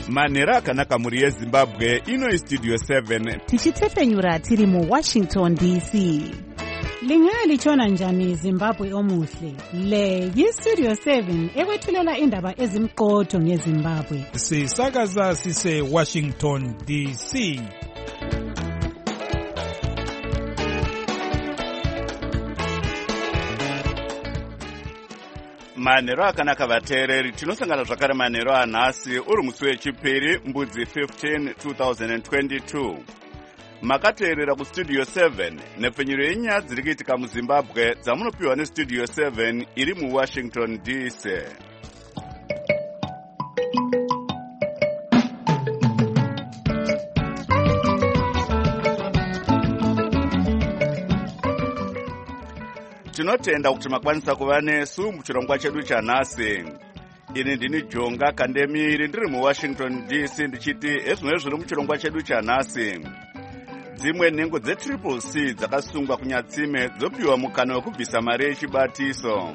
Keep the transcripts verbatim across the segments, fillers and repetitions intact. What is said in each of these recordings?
manhero akanaka mhuri yezimbabwe. Ino istudio seven tichitefenyura tiri muwashington D C. Lingaya lichona njani Zimbabwe omuhle. Le yistudio seven ekwethulela indaba ezimqotho ngeZimbabwe. Sisakaza sise Washington D C. manhero akanaka vateereri, tinosangana zvakare manhero anhasi uri musi wechipiri mbudzi fifteen two thousand twenty-two. Makateerera kustudio seven nepfenyuro yenyaya dziri kuitika muzimbabwe dzamunopiwa nestudio seven iri muwashington D C. Tinotenda kuti makwanisa kuva nesu muchirongwa chedu chanhasi. Ini ndini Jonga Kandemiri ndiri muwashington D C ndichiti ezvimwe zviri muchirongwa chedu chanhasi. Dzimwe nhengo dzetriple C dzakasungwa kunyatsime dzopiwa mukana wekubvisa mari yechibatiso.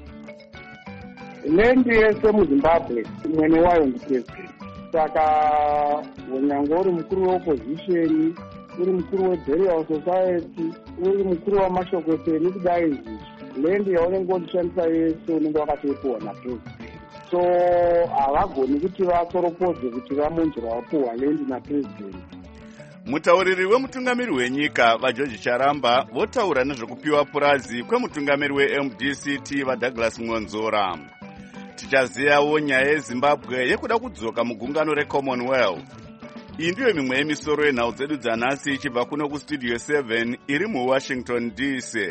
Lendi yese muZimbabwe mwene wayo ndipresident. Saka unyange uri mukuru weopposition, uri mukuru weburial society, uri mukuru wamashokoteni kudai izvi, lendi yaunenge uchishandisa yese unenge wakatoipiwa napresident. So havagoni kuti vakoropodze kuti vamunzira wapiwa lendi napresident. Mutauriri wemutungamiri wenyika vaJoji Charamba votaura nezvekupiwa purazi kwemutungamiri weM D C T vaDouglas Ngonzora. Tichaziyawo nyaya yeZimbabwe yekuda kudzoka mugungano reCommonwealth. Iyi ndiyo mimwe yemisoro yenhau dzedu dzanhasi ichibva kuno kustudio seven iri muwashington D C.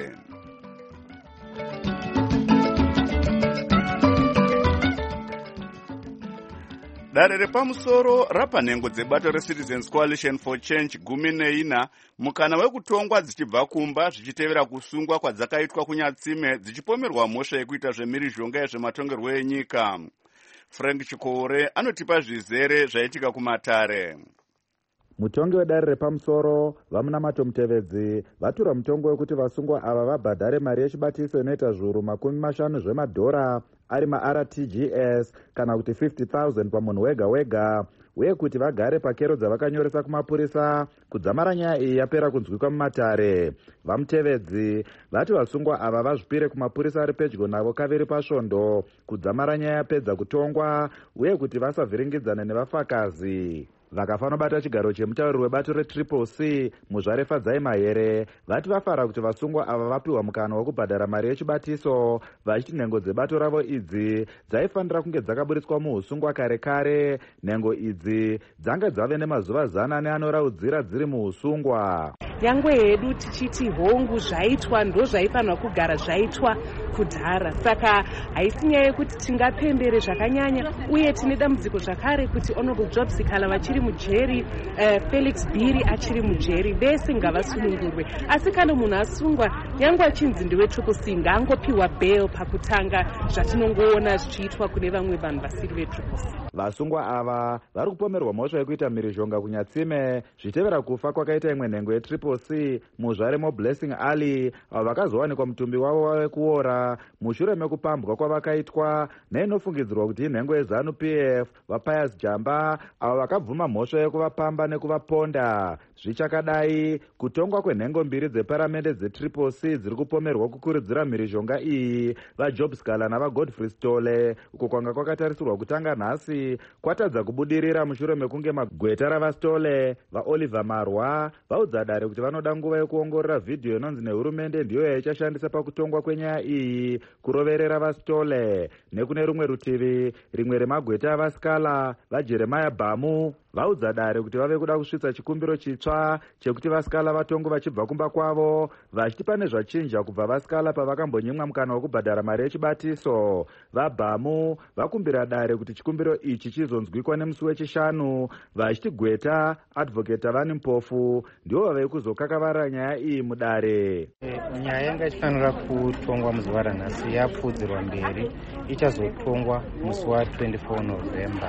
Dare repamusoro rapa nhengo dzebato reCitizens Coalition for Change gumi neina mukana wekutongwa dzichibva kumba zvichitevera kusungwa kwadzakaitwa kunyatsime dzichipomerwa mhosva yekuita zvemhirizhonga yezvematongerwo enyika. Frank Chikore anotipa zvizere zvaitika kumatare. Mutongi wedare repamusoro vamunamato Mutevedzi vatura mutongo wekuti vasungwa ava vabhadhare mari yechibatiso inoita zviuru makumi mashanu zvemadhora ari ma-R T G S kana kuti fifty thousand pamunhu wega wega, uye kuti vagare pakero dzavakanyoresa kumapurisa kudzamara nyaya iyi yapera kunzwikwa mumatare. VaMutevedzi vati vasungwa ava vazvipire kumapurisa ari pedyo navo kaviri pasvondo kudzamara nyaya yapedza kutongwa, uye kuti vasavhiringidzane nevafakazi. Vakafanobata chigaro chemutauriri webato retriple C Muzvare Fadzai Mahere vati vafara kuti vasungwa ava vapiwa mukana wekubhadhara mari yechibatiso, vachiti nhengo dzebato ravo idzi dzaifanira kunge dzakaburitswa muusungwa kare kare. Nhengo idzi dzanga dzave nemazuva zana neanoraudzira dziri muusungwa. Nyangwe hedu tichiti hongu zvaitwa ndo zvaifanira kugara zvaitwa kudhara. Saka haisi nyaya yekuti tingapembere zvakanyanya, uye tine dambudziko zvakare kuti Honorable Job Sikala vachiri mujeri, uh, Felix Bhiri achiri mujeri, vese ngavasunungurwe. Asi kana munhu asungwa nyangwe achinzi ndiwe triple C ngaangopiwa bail pakutanga, zvatinongoona zvichiitwa kune vamwe vanhu vasiri vetriple C. Vasungwa ava vari kupomerwa mhosva yekuita mhirizhonga kunyatsime zvichitevera kufa kwakaita imwe nhengo yetriple C Muzvare moBlessing Ali, avo vakazowanikwa mutumbi wavo wekuora mushure mekupambwa kwavakaitwa neinofungidzirwa kuti inhengo yeZanu P F vaPius Jamba, avo vakabvuma mhosva yekuvapamba nekuvaponda. Zvichakadai, kutongwa kwenhengo mbiri dzeparamende dzetriple C dziri kupomerwa kukurudzira mhirizhonga iyi vaJob Sikala navaGodfrey Stole, uko kwanga kwakatarisirwa kutanga nhasi, kwatadza kubudirira mushure mekunge magweta ravastole vaOliver Marwa vaudza dare kuti vanoda nguva yekuongorora vhidhiyo inonzi nehurumende ndiyo yaichashandisa pakutongwa kwenyaya iyi kuroverera vastole. Nekune rumwe rutivi, rimwe remagweta avasikala vaJeremiah Bhamu vaudza dare kuti vave kuda kusvitsa chikumbiro chitsva chekuti vasikala vatongo vachibva kumba kwavo, vachiti pane zvachinja kubva vasikala pavakambonyimwa mukana wekubhadhara mari yechibatiso. VaBhamu vakumbira dare kuti chikumbiro ichi chizonzwikwa nemusi wechishanu, vachiti gweta advocate Vani Mpofu ndivo vave kuzokakavara nyaya iyi mudare. Nyaya yanga ichifanira kutongwa muzuva ranhasi yapfudzirwa mberi, ichazotongwa musi wa twenty-four November.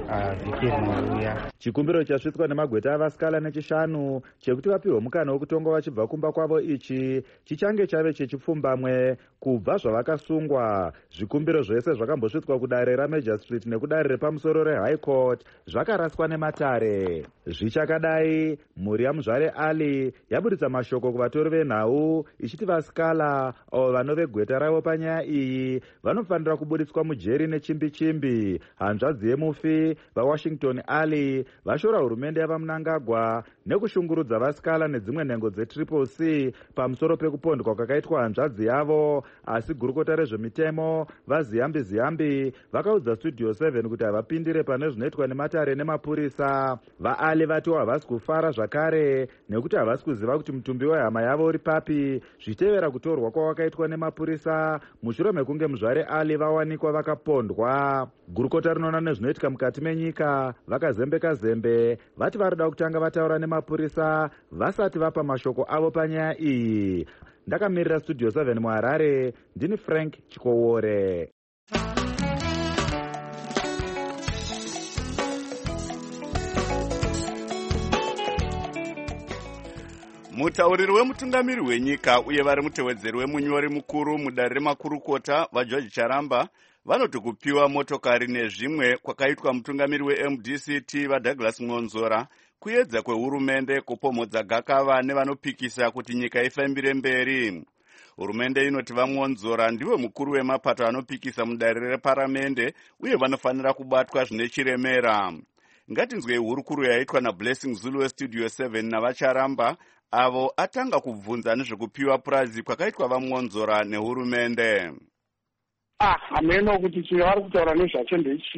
vhiki rinouya. Chikumbiro chasvitswa nemagweta avasikala nechishanu chekuti vapiwe mukana wekutonga vachibva kumba kwavo ichi chichange chave chechipfumbamwe kubva zvavakasungwa. Zvikumbiro zvese zvakambosvitswa kudare raMajor Street nekudare repamusoro reHigh Court zvakaraswa nematare. Zvichakadai, mhuri yaMuzvare Ali yaburitsa mashoko kuvatori venhau ichiti vasikala avo vanove gweta ravo panyaya iyi vanofanira kuburitswa mujeri nechimbi chimbi. Hanzvadzi yemufi vaWashington Ali vashora hurumende yavaMnangagwa nekushungurudza vasikala nedzimwe nhengo dzetriple C pamusoro pekupondwa kwakaitwa hanzvadzi yavo, asi gurukota rezvemitemo vaZiyambi Ziyambi vakaudza Studio seven kuti havapindire pane zvinoitwa nematare nemapurisa. VaAli vatiwo havasi kufara zvakare nekuti havasi kuziva kuti mutumbi wehama yavo uri papi zvitevera kutorwa kwawakaitwa nemapurisa mushure mekunge Muzvare Ali vawanikwa vakapondwa. Gurukota rinoona nezvinoitika mukati menyika vakazembeka zembe vati varida kutanga vataura nemapurisa vasati vapa mashoko avo panyaya iyi. Ndakamirira Studio seven muHarare, ndini Frank Chikowore. Mutauriri wemutungamiri wenyika uye vari mutevedzeri wemunyori mukuru mudare remakurukota vaGeorge Charamba vanoti kupiwa motokari nezvimwe kwakaitwa mutungamiri weM D C T vaDouglas Mwonzora kuedza kwehurumende kupomodza gakava nevanopikisa kuti nyika ifambire mberi. Hurumende inoti vaMwonzora ndiwe mukuru wemapato anopikisa mudare reparamende uye vanofanira kubatwa zvine chiremera. Ngatinzwei hurukuru yaitwa naBlessing Zulu weStudio seven navaCharamba avo atanga kubvunza nezvekupiwa purazi kwakaitwa vaMwonzora nehurumende. Ah, hameno kuti chivari kutaura nezvacho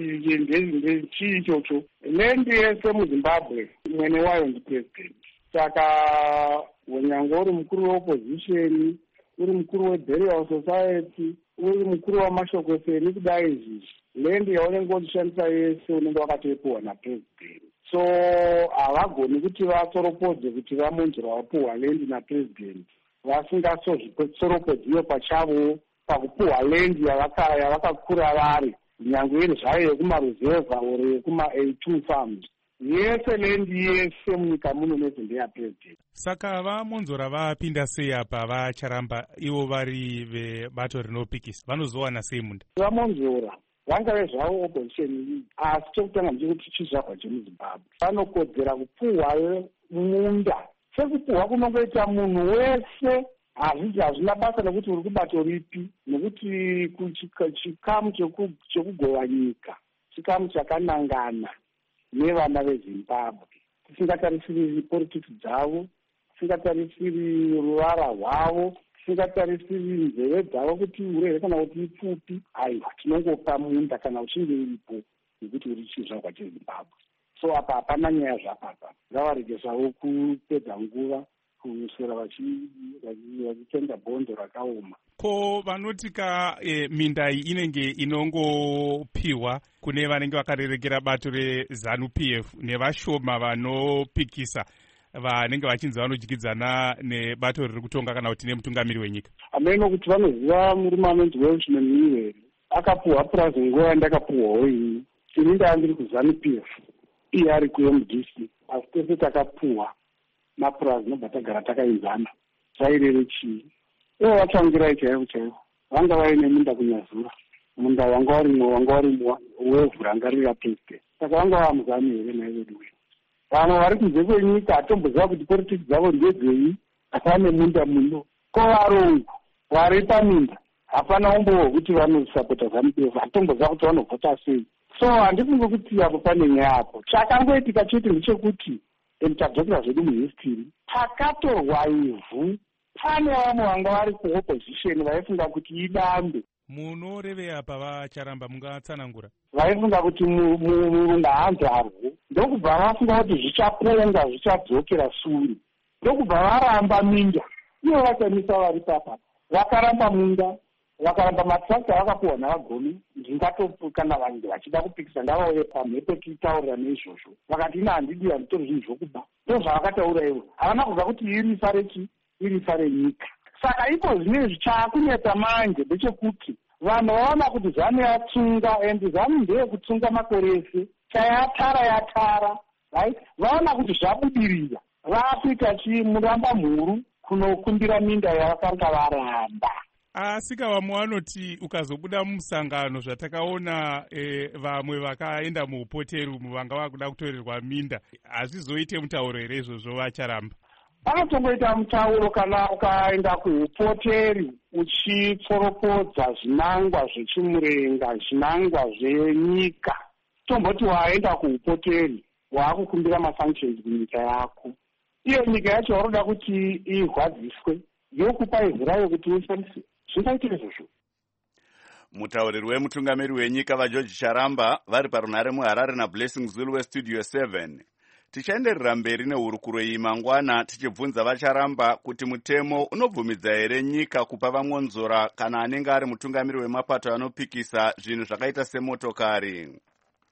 ndechii ichocho. Lendi yese muZimbabwe mwene wayo ndipresident. Saka wenyango uri mukuru weopposition, uri mukuru weBurial Society, uri mukuru wamashokoseni kudai izvi, lendi yaunenge uchishandisa yese unenge wakatoipiwa napresident. So havagoni kuti vasoropodze kuti vaMwonzora vapuhwa lendi napresident vasingasozvitsoropodziwe pachavo pakupuhwa lendi yavakakura vari, nyange iri zvayo yekumaruzevha uri yekuma-A two farms. Yese lendi yese munyika muno nezi ndeyapresident. Saka vaMwonzora vapinda sei apa vaCharamba ivo vari vebato rinopikisa vanozowana sei munda? VaMwonzora vangave zvavo opposition, asi chokutanga ndechekuti chizvabva chemuZimbabwe vanokodzera kupuhwa munda. Sekupuhwa kunongoita munhu wese, hazvisi hazvina basa nekuti uri kubato ripi, nekuti chikamu chekugova nyika chikamu chakanangana nevana veZimbabwe. Tisingatarisiri politics dzavo, tisingatarisiri ruvara rwavo, tisingatarisiri nzeve dzavo kuti urere kana kuti ipfupi, aiwa tinongopa munda kana uchinge uripo nekuti uri chizvarwa cheZimbabwe. So apa hapana nyaya zvapapa, ngavarege zvavo kupedza nguva kuswera vachitenga bhondo rakaoma. Ko vanotika e, minda iyi inenge inongopiwa kune vanenge vakarerekera bato reZANU-P F nevashoma vanopikisa vanenge vachinzi vanodyidzana nebato riri kutonga kana kuti nemutungamiri wenyika? Hameno kuti vanoziva murume anonzi Welshman Miller akapuhwa purazi nguva yandakapuhwawo ini. Ini ndanga ndiri kuZANU-P F iye ari kuM D C, asi tese takapuhwa mapurazi nobva tagara takainzana. Zvairere chii? Ivo vachangirai chaivo chaivo. Vanga vaine munda kunyazura, munda wanga warimwe wanga warimwe wevhu ranga riri rapresident. Saka vanga vamuzani here nai vedu wedu. Vamwe vari kunze kwenyika hatomboziva kuti politics dzavo ndedzei, vane munda muno. Ko varungu vari paminda hapana umbo hwekuti vanosapota ZANU-P F, hatomboziva kuti vanovhota sei. So handifunge kuti apo pane nyaya apo. Chakangoitika chete ndechekuti tadzoka zvedu muhistory pakatorwa ivhu, pane vamwe vanga vari kuopposition vaifunga kuti idambe. Munorevei apa vaCharamba, mungatsanangura? Vaifunga kuti murungu haanzarwo, ndokubva vafunga kuti zvichaponga zvichadzokera shure, ndokubva varamba minda. Ivo vachamisa vari papa vakaramba munda, vakaramba matractor vakapuhwa navagoni. Ndingato kana vanhu vachida kupikisa ndavauye pamhepo tiitaurira neizvozvo, vakati ina handidi handitori zvinhu zvokuba. Ndozvavakataura ivo, havana kubva kuti iri farechi iri fare nyika. Saka iko zvinezvi chaakunetsa manje ndechekuti vanhu vaona kuti ZANU yatsunga, endi ZANU ndeyekutsunga makore ese. chayatara yatara right vaona kuti zvabudirira vakuita chimuramba mhuru kunokumbira minda yavakanga varamba. asi kavamwe vanoti ukazobuda mumusangano zvatakaona e, vamwe vakaenda muupoteri umu vanga vakuda kutorerwa minda hazvizoite mutauro here izvozvo vacharamba? Vanotongoita mutauro kana ukaenda kuupoteri uchitsoropodza zvinangwa zvechimurenga zvinangwa zvenyika tomboti waenda kuupoteri waakukumbira masanctions kunyika yako iyo nyika yacho waroda kuti irwadziswe yokupa izirayo kuti uishandise zvingaite izvozvo. Mutauriri wemutungamiri wenyika vageorge Charamba vari parunhare muHarare naBlessing Zulu westudio seven. Tichaenderera mberi nehurukuro iyi mangwana tichibvunza vaCharamba kuti mutemo unobvumidza here nyika kupa vamwonzora kana anenge ari mutungamiri wemapato anopikisa zvinhu zvakaita semotokari.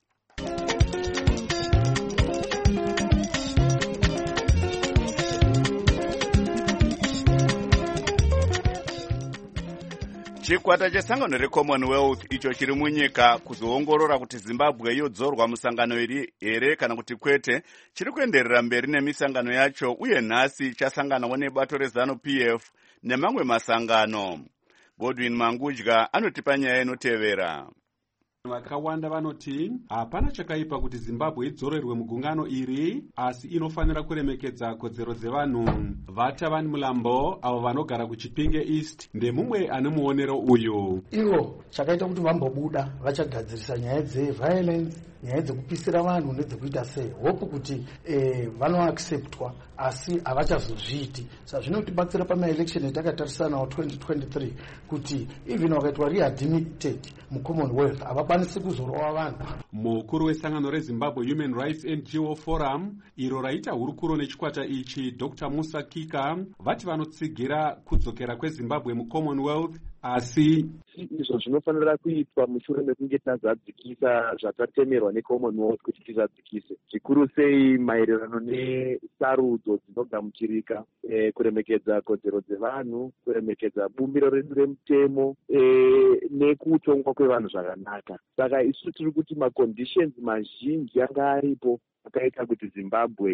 Chikwata chesangano reCommonwealth icho chiri munyika kuzoongorora kuti Zimbabwe yodzorwa musangano iri here kana kuti kwete chiri kuenderera mberi nemisangano yacho uye nhasi chasanganawo nebato reZANU-P F nemamwe masangano. Godwin Mangudya anotipa nyaya inotevera. Vakawanda vanoti hapana chakaipa kuti Zimbabwe idzorerwe mugungano iri asi inofanira kuremekedza kodzero dzevanhu. Vata Vani Mulambo avo vanogara kuChipinge East ndemumwe ane muonero uyu. Ivo chakaita kuti vambobuda vachagadzirisa nyaya dzeviolence nyaya dzekupisira vanhu nedzekuita sei hope kuti eh, vanoacceptwa asi havachazozviiti. Saka zvinotibatsira pamaelection etakatarisana twenty twenty-three kuti even wakaitwa readmitted muCommonwealth havakwanisi kuzorova vanhu. Mukuru wesangano reZimbabwe Human Rights N G O Forum iro raita hurukuro nechikwata ichi Doctor Musa Kika vati vanotsigira kudzokera kweZimbabwe muCommonwealth asi izvo zvinofanira kuitwa mushure mekunge tazadzikisa zvatatemerwa neCommonwealth kuti tizadzikise zvikuru sei maererano nesarudzo dzinogamuchirika e, kuremekedza kodzero dzevanhu kuremekedza bumbiro redu remutemo e, nekutongwa kwevanhu zvakanaka. Saka isu tiri kuti maconditions mazhinji anga aripo akaita kuti Zimbabwe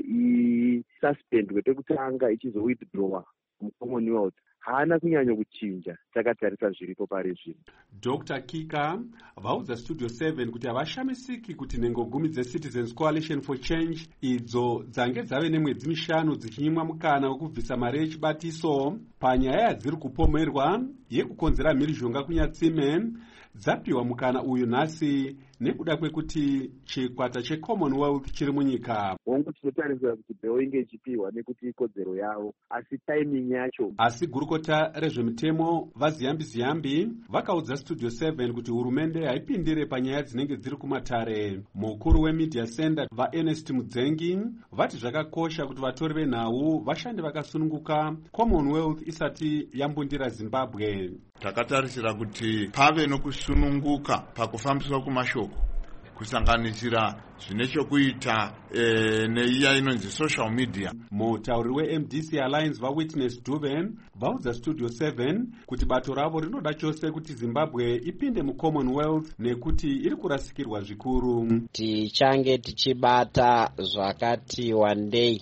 isuspendwe pekutanga ichizowithdrawa muCommonwealth haana kunyanya kuchinja takatarisa zviripo pari zvino. Doctor Kika vaudza Studio seven kuti havashamisiki kuti nhengo gumi dzeCitizens Coalition for Change idzo dzange dzave nemwedzi mishanu dzichinyimwa mukana wekubvisa mari yechibatiso panyaya yadziri kupomerwa yekukonzera mhirizhonga kunyatsime dzapiwa mukana uyu nhasi nekuda kwekuti chikwata cheCommonwealth chiri munyika. Hongu tinotarisira kuti bheo inge ichipiwa nekuti ikodzero yavo asi timing yacho. Asi gurukota rezvemitemo vaZiyambi Ziyambi vakaudza Studio seven kuti hurumende haipindire panyaya dzinenge dziri kumatare. Mukuru weMedia Center vaErnest Mudzengi vati zvakakosha kuti vatori venhau vashande vakasununguka Commonwealth isati yambundira Zimbabwe. Takatarisira kuti pave nokusununguka pakufambiswa kumashoko kusanganisira zvine chokuita e, neiya inonzi social media. Mutauri weM D C Alliance vaWitness Dube vaudza Studio seven kuti bato ravo rinoda chose kuti Zimbabwe ipinde muCommonwealth nekuti iri kurasikirwa zvikuru. Tichange tichibata zvakati wandei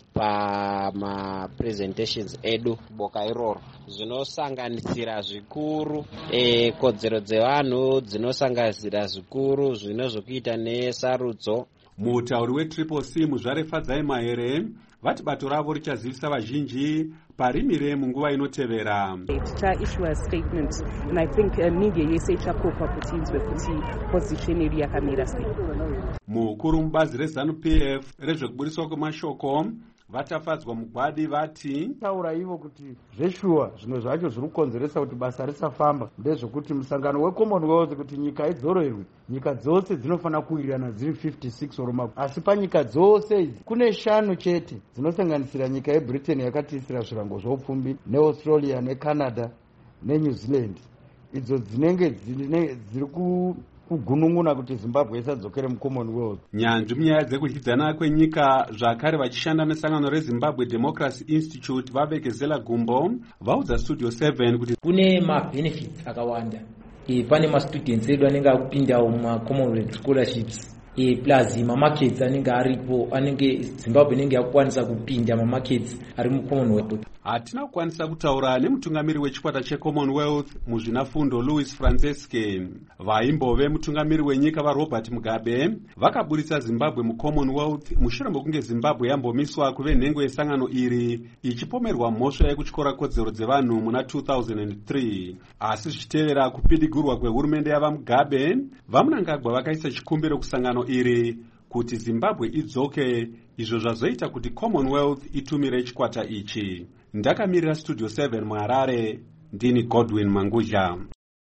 pamapresentations edu boka iroro zvinosanganisira zvikuru e, kodzero dzevanhu dzinosanganisira zvikuru zvinozokuita nesarudzo. Mutauri weTriple C Muzvare Fadzai Mahere vati bato ravo richazivisa vazhinji parimire munguva inotevera. Tichaissue a statement and I think uh, media yese ichakopa kuti inzwe kuti position iri yakamira sei. Mukuru mubazi reZANU-P F rezvekuburiswa kwemashoko vatafadzwa mugwadi vati taura ivo kuti zveshuwa zvimwe zvacho zviri kukonzeresa kuti basa risafamba ndezvekuti musangano weCommonwealth kuti nyika idzorerwe nyika dzose dzinofanira kuwirirana dziri fifty-six oroma asi panyika dzose idzi kune shanu chete dzinosanganisira nyika yeBritain yakatiisira zvirango zveupfumbi neAustralia neCanada neNew Zealand idzo dzinenge dziri ku kugunun'una kuti Zimbabwe isadzokere muCommonwealth. Nyanzvi munyaya dzekudyidzana kwenyika zvakare vachishanda nesangano reZimbabwe Democracy Institute vavekezela gumbo vaudza Studio seven kuti kune mabenefits akawanda. E, pane mastudents edu anenge akupindawo mumaCommonwealth scholarships e plus mamarkets anenge aripo anenge Zimbabwe inenge yakukwanisa kupinda mamarkets ari muCommonwealth. Hatina kukwanisa kutaura nemutungamiri wechikwata cheCommonwealth muzvinafundo Louis Franceske. Vaimbove mutungamiri wenyika vaRobert Mugabe vakaburitsa Zimbabwe muCommonwealth mushure mekunge Zimbabwe yambomiswa kuve nhengo yesangano iri ichipomerwa mhosva yekutyora kodzero dzevanhu muna two thousand three. Asi zvichitevera kupidigurwa kwehurumende yavaMugabe, vaMnangagwa vakaisa chikumbiro kusangano iri kuti Zimbabwe idzoke, izvo zvazoita kuti Commonwealth itumire chikwata ichi. Ndakamirira Studio seven muHarare, ndini Godwin Mangudya.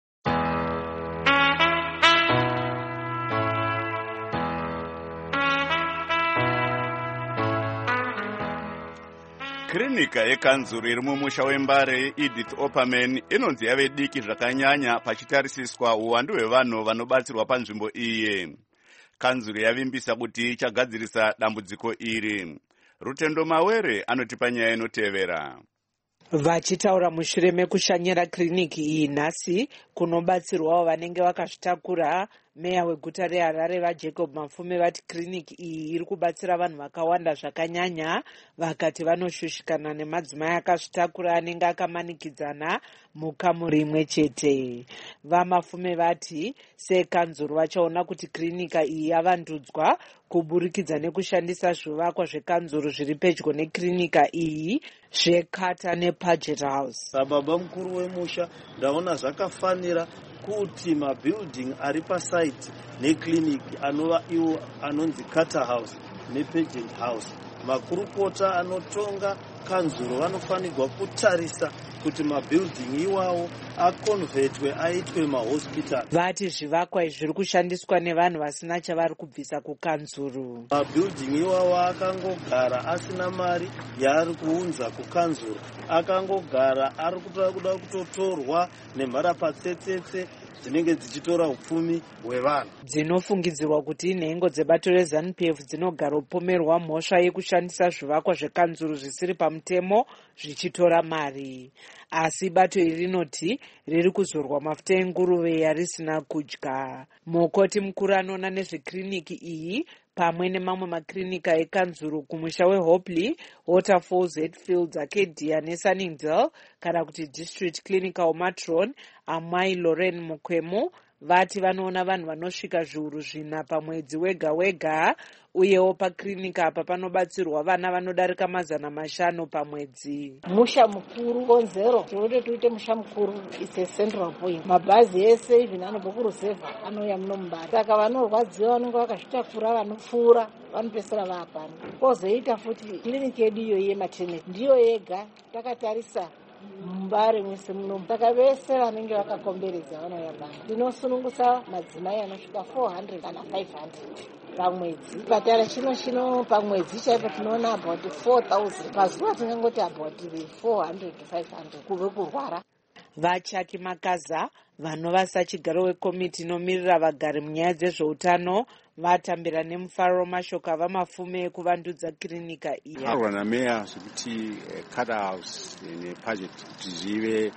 Klinika yekanzuru iri mumusha weMbare Edith Opperman inonzi yave diki zvakanyanya pachitarisiswa uwandu hwevanhu vanobatsirwa panzvimbo iyi. Kanzuru yavimbisa kuti ichagadzirisa dambudziko iri. Rutendo Mawere anotipa nyaya inotevera. Vachitaura mushure mekushanyira kliniki iyi nhasi kunobatsirwawo vanenge vakazvitakura, meya weguta reHarare vaJacob Mafume vati kliniki iyi iri kubatsira vanhu vakawanda zvakanyanya, vakati vanoshushikana nemadzimai akazvitakura anenge akamanikidzana mukamuri imwe chete. VaMafume vati sekanzuru vachaona kuti klinika iyi yavandudzwa kuburikidza nekushandisa zvivakwa zvekanzuru zviri pedyo neklinika iyi zveKata nePaget House. Sababa mukuru wemusha ndaona zvakafanira kuti mabuilding ari pasite nekliniki anova iwo anonzi Carter House nePaget House, makurukota anotonga kanzuro vanofanirwa kutarisa kuti mabuilding iwawo akonvertwe aitwe mahospital. Vati zvivakwa izvi zviri kushandiswa nevanhu vasina chavari kubvisa kukanzuru. Mabuilding iwawo akangogara asina mari yaari kuunza kukanzuru, akangogara ari kuda kutotorwa nemharapatsetsetse dzinenge dzichitora upfumi hwevanhu. Dzinofungidzirwa kuti inhengo dzebato reZANU-P F dzinogara upomerwa mhosva yekushandisa zvivakwa zvekanzuru zvisiri pamutemo zvichitora mari. Asi bato iri rinoti riri kuzorwa mafuta enguruve yarisina kudya. Mukoti mukuru anoona nezvekliniki iyi pamwe nemamwe maklinika ekanzuru kumusha weHopley, Waterfalls, Hetfields, Arcadia neSunningdale kana kuti District Clinical Matron Amai Lauren Mukwemo vati vanoona vanhu vanosvika zviuru zvina pamwedzi wega wega, uyewo paklinika apa panobatsirwa vana vanodarika mazana mashanu pamwedzi. Musha mukuru konzero tinoda tuite musha mukuru, it's a central point. Mabhazi ese even anobva kuruzevha anouya muno muBare, saka vanorwadziwa vanenge vakazvitakura vanopfuura vanopesera vaapano. Kozoita futi kliniki yedu iyo yematernity ndiyo yega takatarisa muBare mwese muno, saka vese vanenge vakakomberedza vanouya pano. Tinosunungusa madzimai anosvika four hundred kana five hundred pamwedzi. Chipatara chino chino pamwedzi chaipo tinoona about four thousand, pazuva tingangoti about four hundred to five hundred kuve kurwara. Vachaki Makaza vanova sachigaro wekomiti inomirira vagari munyaya dzezveutano vatambira nemufaro mashoko avaMafume ekuvandudza klinika iyi. Taurwa nameya zvekuti Carter House nePaget kuti zvive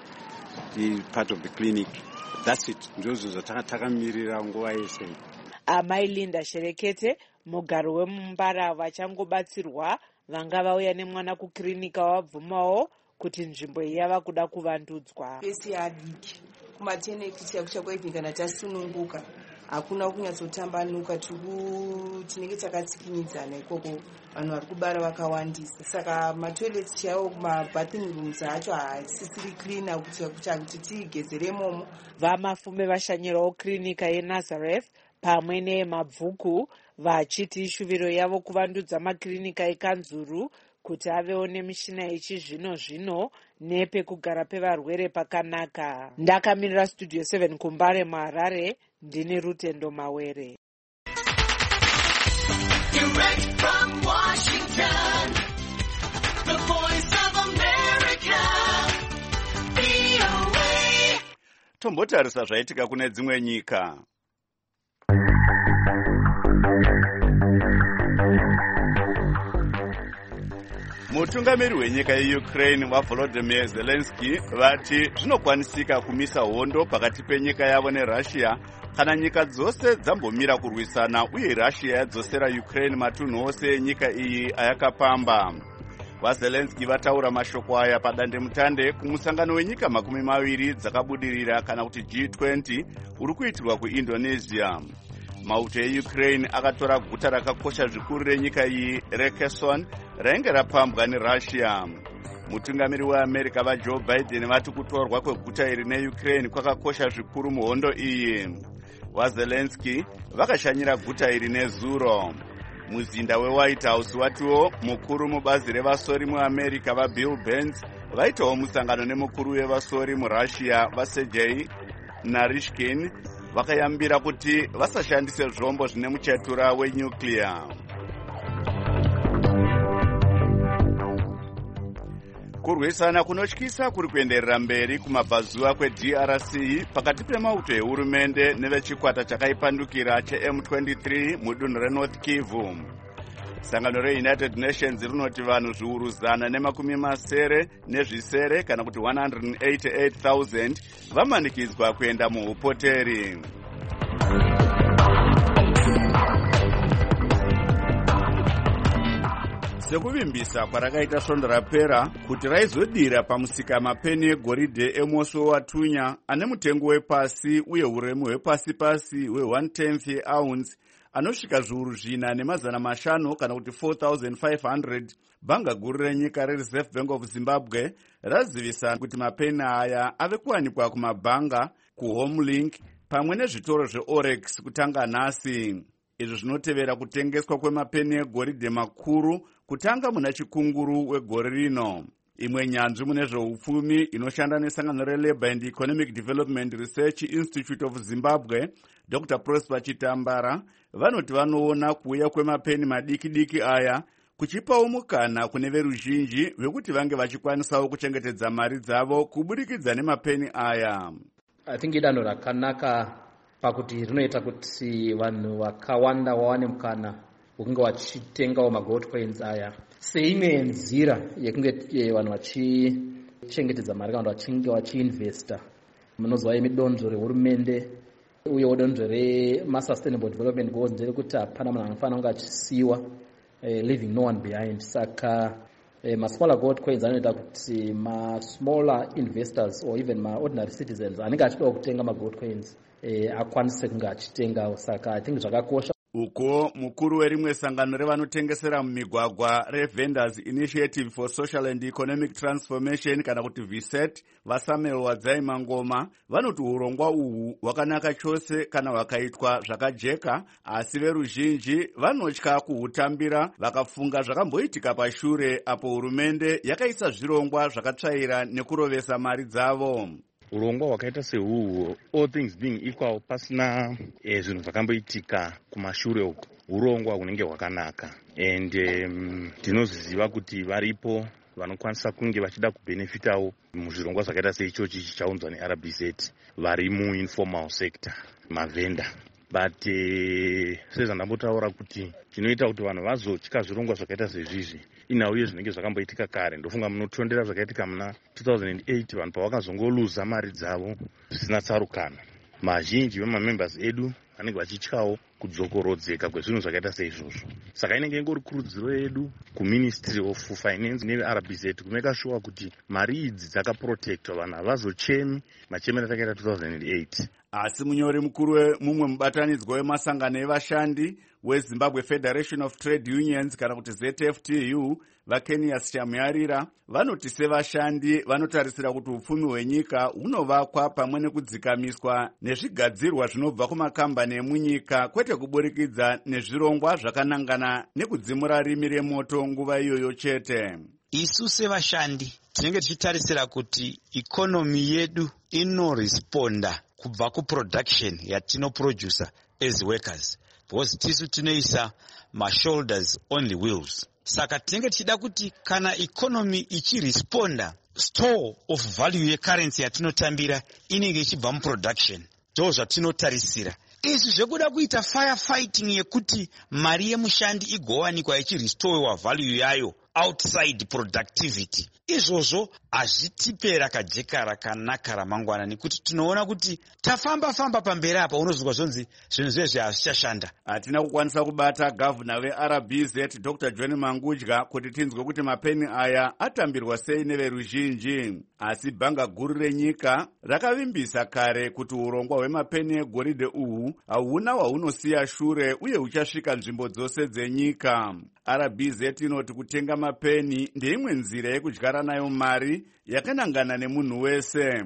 part of the clinic. That's it. Ndizvo zvatakamirira nguva yese. Amai Linda Sherekete, mugaro wemuMbara vachangobatsirwa vanga vauya nemwana kuklinika wabvumawo kuti nzvimbo iyi yava kuda kuvandudzwa. Pesi adiki kumaternity chakuchakwaipi kana tasununguka hakuna kunyatsotambanuka, tinenge takatsikinyidzana ikoko, vanhu vari kubara vakawandisa, saka matoilets chaiwo mabathing rooms acho haasisiri cleana kuti tiigezeremo. VaMafume vashanyirawo klinika yeNazareth pamwe neMabvuku vachiti ishuviro yavo kuvandudza maklinika ekanzuru kuti avewo nemishina yechizvino zvino nepekugara pevarwere pakanaka. Ndakamirira Studio seven kuMbare muHarare, ndini Rutendo Mawere. Direct from Washington, the voice of America, V O A. Tombotarisa zvaitika kune dzimwe nyika. mutungamiri wenyika yeukraine wavolodymyr zelensky vati zvinokwanisika kumisa hondo pakati penyika yavo nerussia kana nyika dzose dzambomira kurwisana uye russia yadzosera ukraine matunhu ose enyika iyi ayakapamba. vazelensky vataura mashoko aya padandemutande kumusangano wenyika makumi maviri dzakabudirira kana kuti G twenty uri kuitirwa kuindonesia. mauto eukraine akatora guta rakakosha zvikuru renyika iyi rekeson rainge rapambwa nerussia. mutungamiri weamerica vajoe biden vati kutorwa kweguta iri neukraine kwakakosha zvikuru muhondo iyi. vazelensky vakashanyira guta iri nezuro. muzinda wewhite house watiwo mukuru mubazi revasori muamerica vabill burns vaitawo musangano nemukuru wevasori murussia vasergei narishkin vakayambira kuti vasashandise zvombo zvine muchatura wenyuclear. kurwisana kunotyisa kuri kuenderera mberi kumabvazuva kwedr c pakati pemauto ehurumende nevechikwata chakaipandukira cheM twenty-three mudunhu renorth kivu. sangano reunited nations rinoti vanhu zviuru zana nemakumi masere nezvisere kana kuti one hundred eighty-eight thousand vamanikidzwa kuenda muupoteri. sekuvimbisa kwarakaita svondo rapera kuti raizodira pamusika mapeni egoridhe emoso watunya ane mutengo wepasi uye uremu hwepasi pasi hwe-one tenth yeounce anosvika zviuru zvina nemazana mashanu kana kuti four thousand five hundred. bhanga guru renyika rereserve bank of zimbabwe razivisa kuti mapeni aya ave kuwanikwa kumabhanga, kuhomelink pamwe nezvitoro zveorex kutanga nhasi. izvi zvinotevera kutengeswa kwemapeni egoridhe makuru kutanga muna chikunguru wegore rino. imwe nyanzvi mune zveupfumi inoshanda nesangano relabour and economic development research institute of zimbabwe dr prosper chitambara vanoti vanoona kuuya kwemapeni madiki diki aya kuchipawo mukana kune veruzhinji vekuti vange vachikwanisawo kuchengetedza mari dzavo kuburikidza nemapeni aya. I think idanho rakanaka pakuti rinoita kuti vanhu vakawanda wawane mukana wekunge vachitengawo magold coins aya seimwe yenzira yekunge vanhu vachichengetedza mari kana vachinge vachiinvesta munozova yemidonzvo rehurumende uyewo donzvo rema-sustainable development goals nderekuti hapana munhu anofanira kunge achisiyiwa uh, leaving no one behind. Saka uh, masmaller gold coins anoita kuti masmaller investors or even maordinary citizens anenge achidawo kutenga magold coins uh, akwanise kunge achitengawo. Saka I think zvakakosha. uko mukuru werimwe sangano revanotengesera mumigwagwa revendors initiative for social and economic transformation kana kuti V S E T vasamuel wadzaima ngoma vanoti urongwa uhu hwakanaka chose kana hwakaitwa zvakajeka, asi veruzhinji vanotya kuhutambira vakafunga zvakamboitika pashure apo hurumende yakaisa zvirongwa zvakatsvaira nekurovesa mari dzavo. urongwa hwakaita sehuhu, all things being equal, pasina eh, zvinhu zvakamboitika kumashure uko, urongwa hunenge hwakanaka and ndinoziva um, kuti varipo vanokwanisa kunge vachida kubenefitawo muzvirongwa zvakaita seichochi chichaunzwa neR B Z vari muinformal sector, mavenda. But uh, sezvandambotaura kuti chinoita kuti vanhu vazotya zvirongwa zvakaita sezvizvi inhauye zvinenge zvakamboitika kare. Ndofunga munotondera zvakaitika muna two thousand eight vanhu pavakazongoluza mari dzavo zvisina tsarukano. Mazhinji vemamembers edu vanenge vachityawo kudzokorodzeka kwezvinhu zvakaita seizvozvo. Saka inenge ingori kurudziro yedu kuministry of finance neR B Z kumeka sure kuti mari idzi dzakaprotectwa, vanhu havazochemi machemero atakaita two thousand eight. asi munyori mukuru wemumwe mubatanidzwa wemasangano evashandi weZimbabwe Federation of Trade Unions kana kuti Z F T U vaKenias Chamuyarira vanoti sevashandi vanotarisira kuti upfumi hwenyika hunovakwa pamwe nekudzikamiswa nezvigadzirwa zvinobva kumakambani emunyika kwete kuburikidza nezvirongwa zvakanangana nekudzimura rimi remoto nguva iyoyo chete. Isu sevashandi tinenge tichitarisira kuti ikonomi yedu inoresponda kubva kuproduction yatinoproducer as workers, because tisu tinoisa mashoulders on the wheels. Saka tinenge tichida kuti kana economy ichiresponda, store of value yecurrency yatinotambira inenge ichibva muproduction. Ndo zvatinotarisira. Izvi zvekuda kuita firefighting yekuti mari yemushandi igowanikwa ichirestorewa value yayo outside productivity. Izvozvo hazvitipera kajeka rakanaka ramangwana, nekuti tinoona kuti tafamba famba pamberi apa unozvizwa zvonzi zvinhu zvezvi hazvichashanda. Hatina kukwanisa kubata gavhuna veR B Z Dr John Mangudya kuti tinzwe kuti mapeni aya atambirwa sei neveruzhinji, asi bhanga guru renyika rakavimbisa kare kuti urongwa hwemapeni egoridhe uhu hauna wahunosiya shure uye uchasvika nzvimbo dzose dzenyika. R B Z inoti kutenga mapeni ndeimwe nzira yekudyara nayo mari yakanangana nemunhu wese.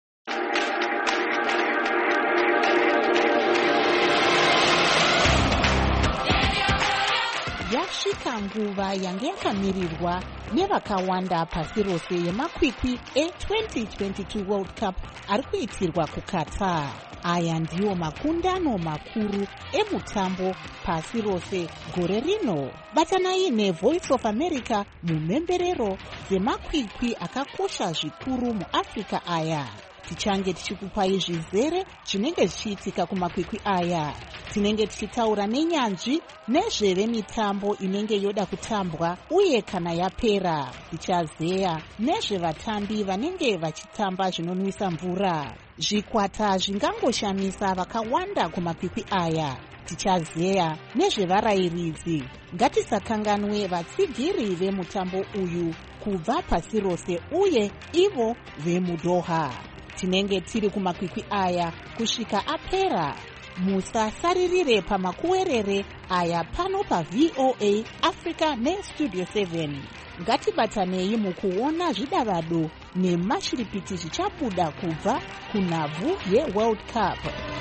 Yasvika nguva yange yakamirirwa nevakawanda pasi rose yemakwikwi e-twenty twenty-two World Cup ari kuitirwa kuQatar. Aya ndiwo makundano makuru emutambo pasi rose gore rino. Batanai neVoice of America mumhemberero dzemakwikwi akakosha zvikuru muAfrica aya. Tichange tichikupai zvizere zvinenge zvichiitika kumakwikwi aya. Tinenge tichitaura nenyanzvi nezvevemitambo inenge yoda kutambwa uye kana yapera. Tichazeya nezvevatambi vanenge vachitamba zvinonwisa mvura. Zvikwata zvingangoshamisa vakawanda kumakwikwi aya. Tichazeya nezvevarayiridzi. Ngatisakanganwe vatsigiri vemutambo uyu kubva pasi rose uye ivo vemuDoha. Tinenge tiri kumakwikwi aya kusvika apera. Musasaririre pamakuwerere aya pano pa V O A Africa neStudio seven. Ngatibatanei mukuona zvidavado nemashiripiti zvichabuda kubva kunhabvu yeWorld Cup.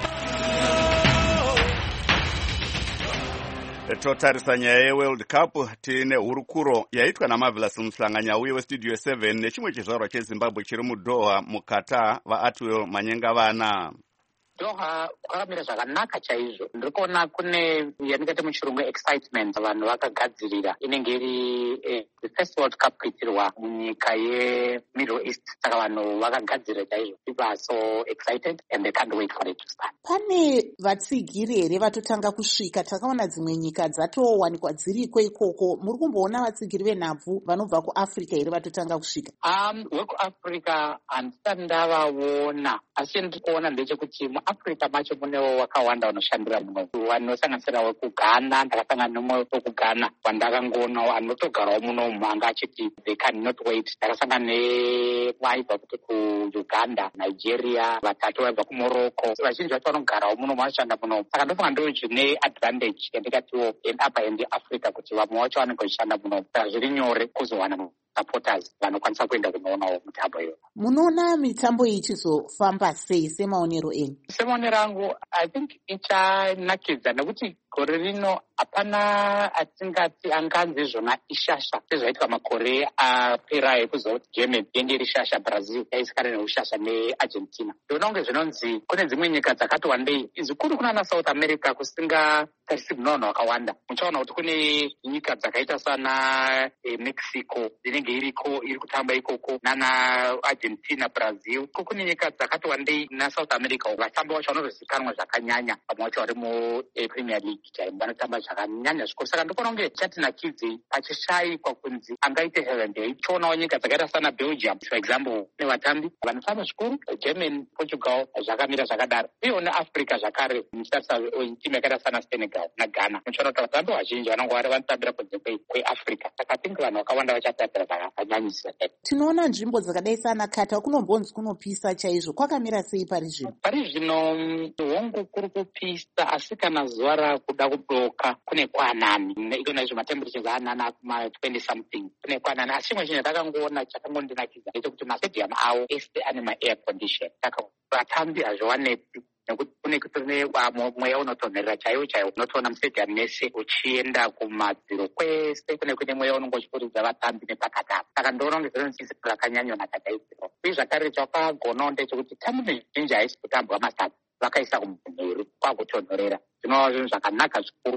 Totarisa nyaya yeWorld Cup tine hurukuro yaitwa naMarvelous Muhlanganya uye weStudio seven nechimwe chizvarwa cheZimbabwe chiri muDoha muQatar vaAtwell Manyengavana. Doha kwakamira zvakanaka chaizvo. Ndiri kuona kune yaningati muchirungu excitement vanhu vakagadzirira inenge iri eh, the first World Cup kuitirwa munyika yeMiddle East. Saka vanhu vakagadzirira chaizvo. People are so excited and they can't wait for it to start. Pane vatsigiri here vatotanga kusvika? Takaona dzimwe nyika dzatowanikwa dziriko ikoko. Muri kumboona vatsigiri venhabvu vanobva kuAfrica here vatotanga kusvika? Um, wekuAfrica handisati ndavaona, asi ndiri kuona ndechekuti muAfrica macho munewo wakawanda vanoshandira muno. Vanosanganisira wekuGhana, ndakasangana nomwe wekuGhana wandakangoonawo anotogarawo muno anga achiti they cannot wait. Ndakasangana nevaibva kuti kuUganda, Nigeria, vatatu vaibva kuMorocco. Vazhinji vacho vanogarawo muno vanoshanda muno. Saka ndofunga ndo zvine advantage yandikatiwo apa endi Africa kuti vamwe vacho vanenge vachishanda muno. Saka zviri nyore kuzowana supporters vanokwanisa kuenda kunoonawo mitambo iyo. Munoona mitambo iyi ichizofamba sei semaonero enyu? Semaonero angu I think ichanakidza nekuti gore rino hapana atingati anganzi zvona ishasha sezvaitwa makore apera ekuzoti Germany yenge iri shasha, Brazil yaisikana neushasha neArgentina. Ndinoona kunge zvinonzi kune dzimwe nyika dzakati wandei zvikuru kunana South America kusingatarisi munhu wakawanda. Muchaona kuti kune nyika dzakaita sana e, Mexico dzinenge iriko iri kutamba ikoko nana Argentina, Brazil. Kune nyika dzakati wandei naSouth America vatambi vacho vanozozikanwa zvakanyanya pamwe vacho vari mu e, Premier League vanotamba zvakanyanya zvikuru. Saka ndikuona kunge chatinakidzi pachishayikwa kunzi angaite heaven day. Tichionawo nyika dzakaita sana Belgium for example nevatambi vanotamba zvikuru, Germany, Portugal zvakamira zvakadaro. Uyewo neAfrica zvakare muchitarisa timu yakaita sana Senegal naGhana. Muchiona kuti vatambi vazhinji vanenge vari vanotambira kunze kweAfrica. Saka tingi vanhu vakawanda vachatatira zvakanyanyisisa. Tinoona nzvimbo dzakadai sana Qatar kunombonzi kunopisa chaizvo. Kwakamira sei pari zvino? Pari zvino hongu kuri kupisa, asi kana zuva rakuda kudoka kune kwanani ikona izvo matemperatures anani akuma twenty something kune kwanani. Asi chimwe chinhu ndakangoona chakangondinakidza ndechekuti mastadium awo ese ane maair condition. Saka vatambi hazviwanepi nekuti kune kune mweya unotonherera chaiwo chaiwo. Unotoona mustadium mese uchienda kumadziro kwese kune kune mweya unenge uchifuridza vatambi nepakati apo. Saka ndoona kunge zvinonzisi rakanyanyonaka chaizvo. Uye zvakare chakagonawo ndechekuti tambi mizhinji haisi kutambwa masati vakaisa kumhuri kwakutonhorera. Zvinova zvinhu zvakanaka zvikuru.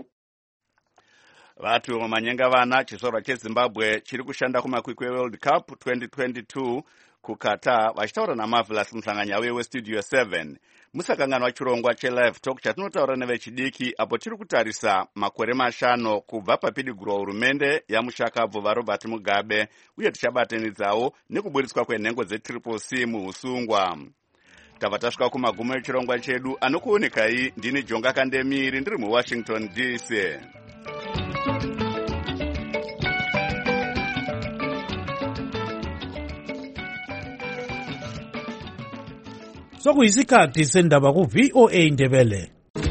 Vatu Manyengavana, chizvarwa cheZimbabwe chiri kushanda kumakwikwi eWorld Cup twenty twenty-two kuqatar vachitaura namarvelous muhlanganyauye westudio seven musakanganwa chirongwa chelive talk chatinotaura nevechidiki apo tiri kutarisa makore mashano kubva papidigurwa hurumende yamushakabvu varobert mugabe uye tichabatanidzawo nekubudiswa kwenhengo dzetriple c muusungwa. tabva tasvika kumagumo echirongwa chedu. anokuonekai ndini jonga kandemiri ndiri muwashington D C. sokuyisikhathi sendaba ku-V O A Ndebele.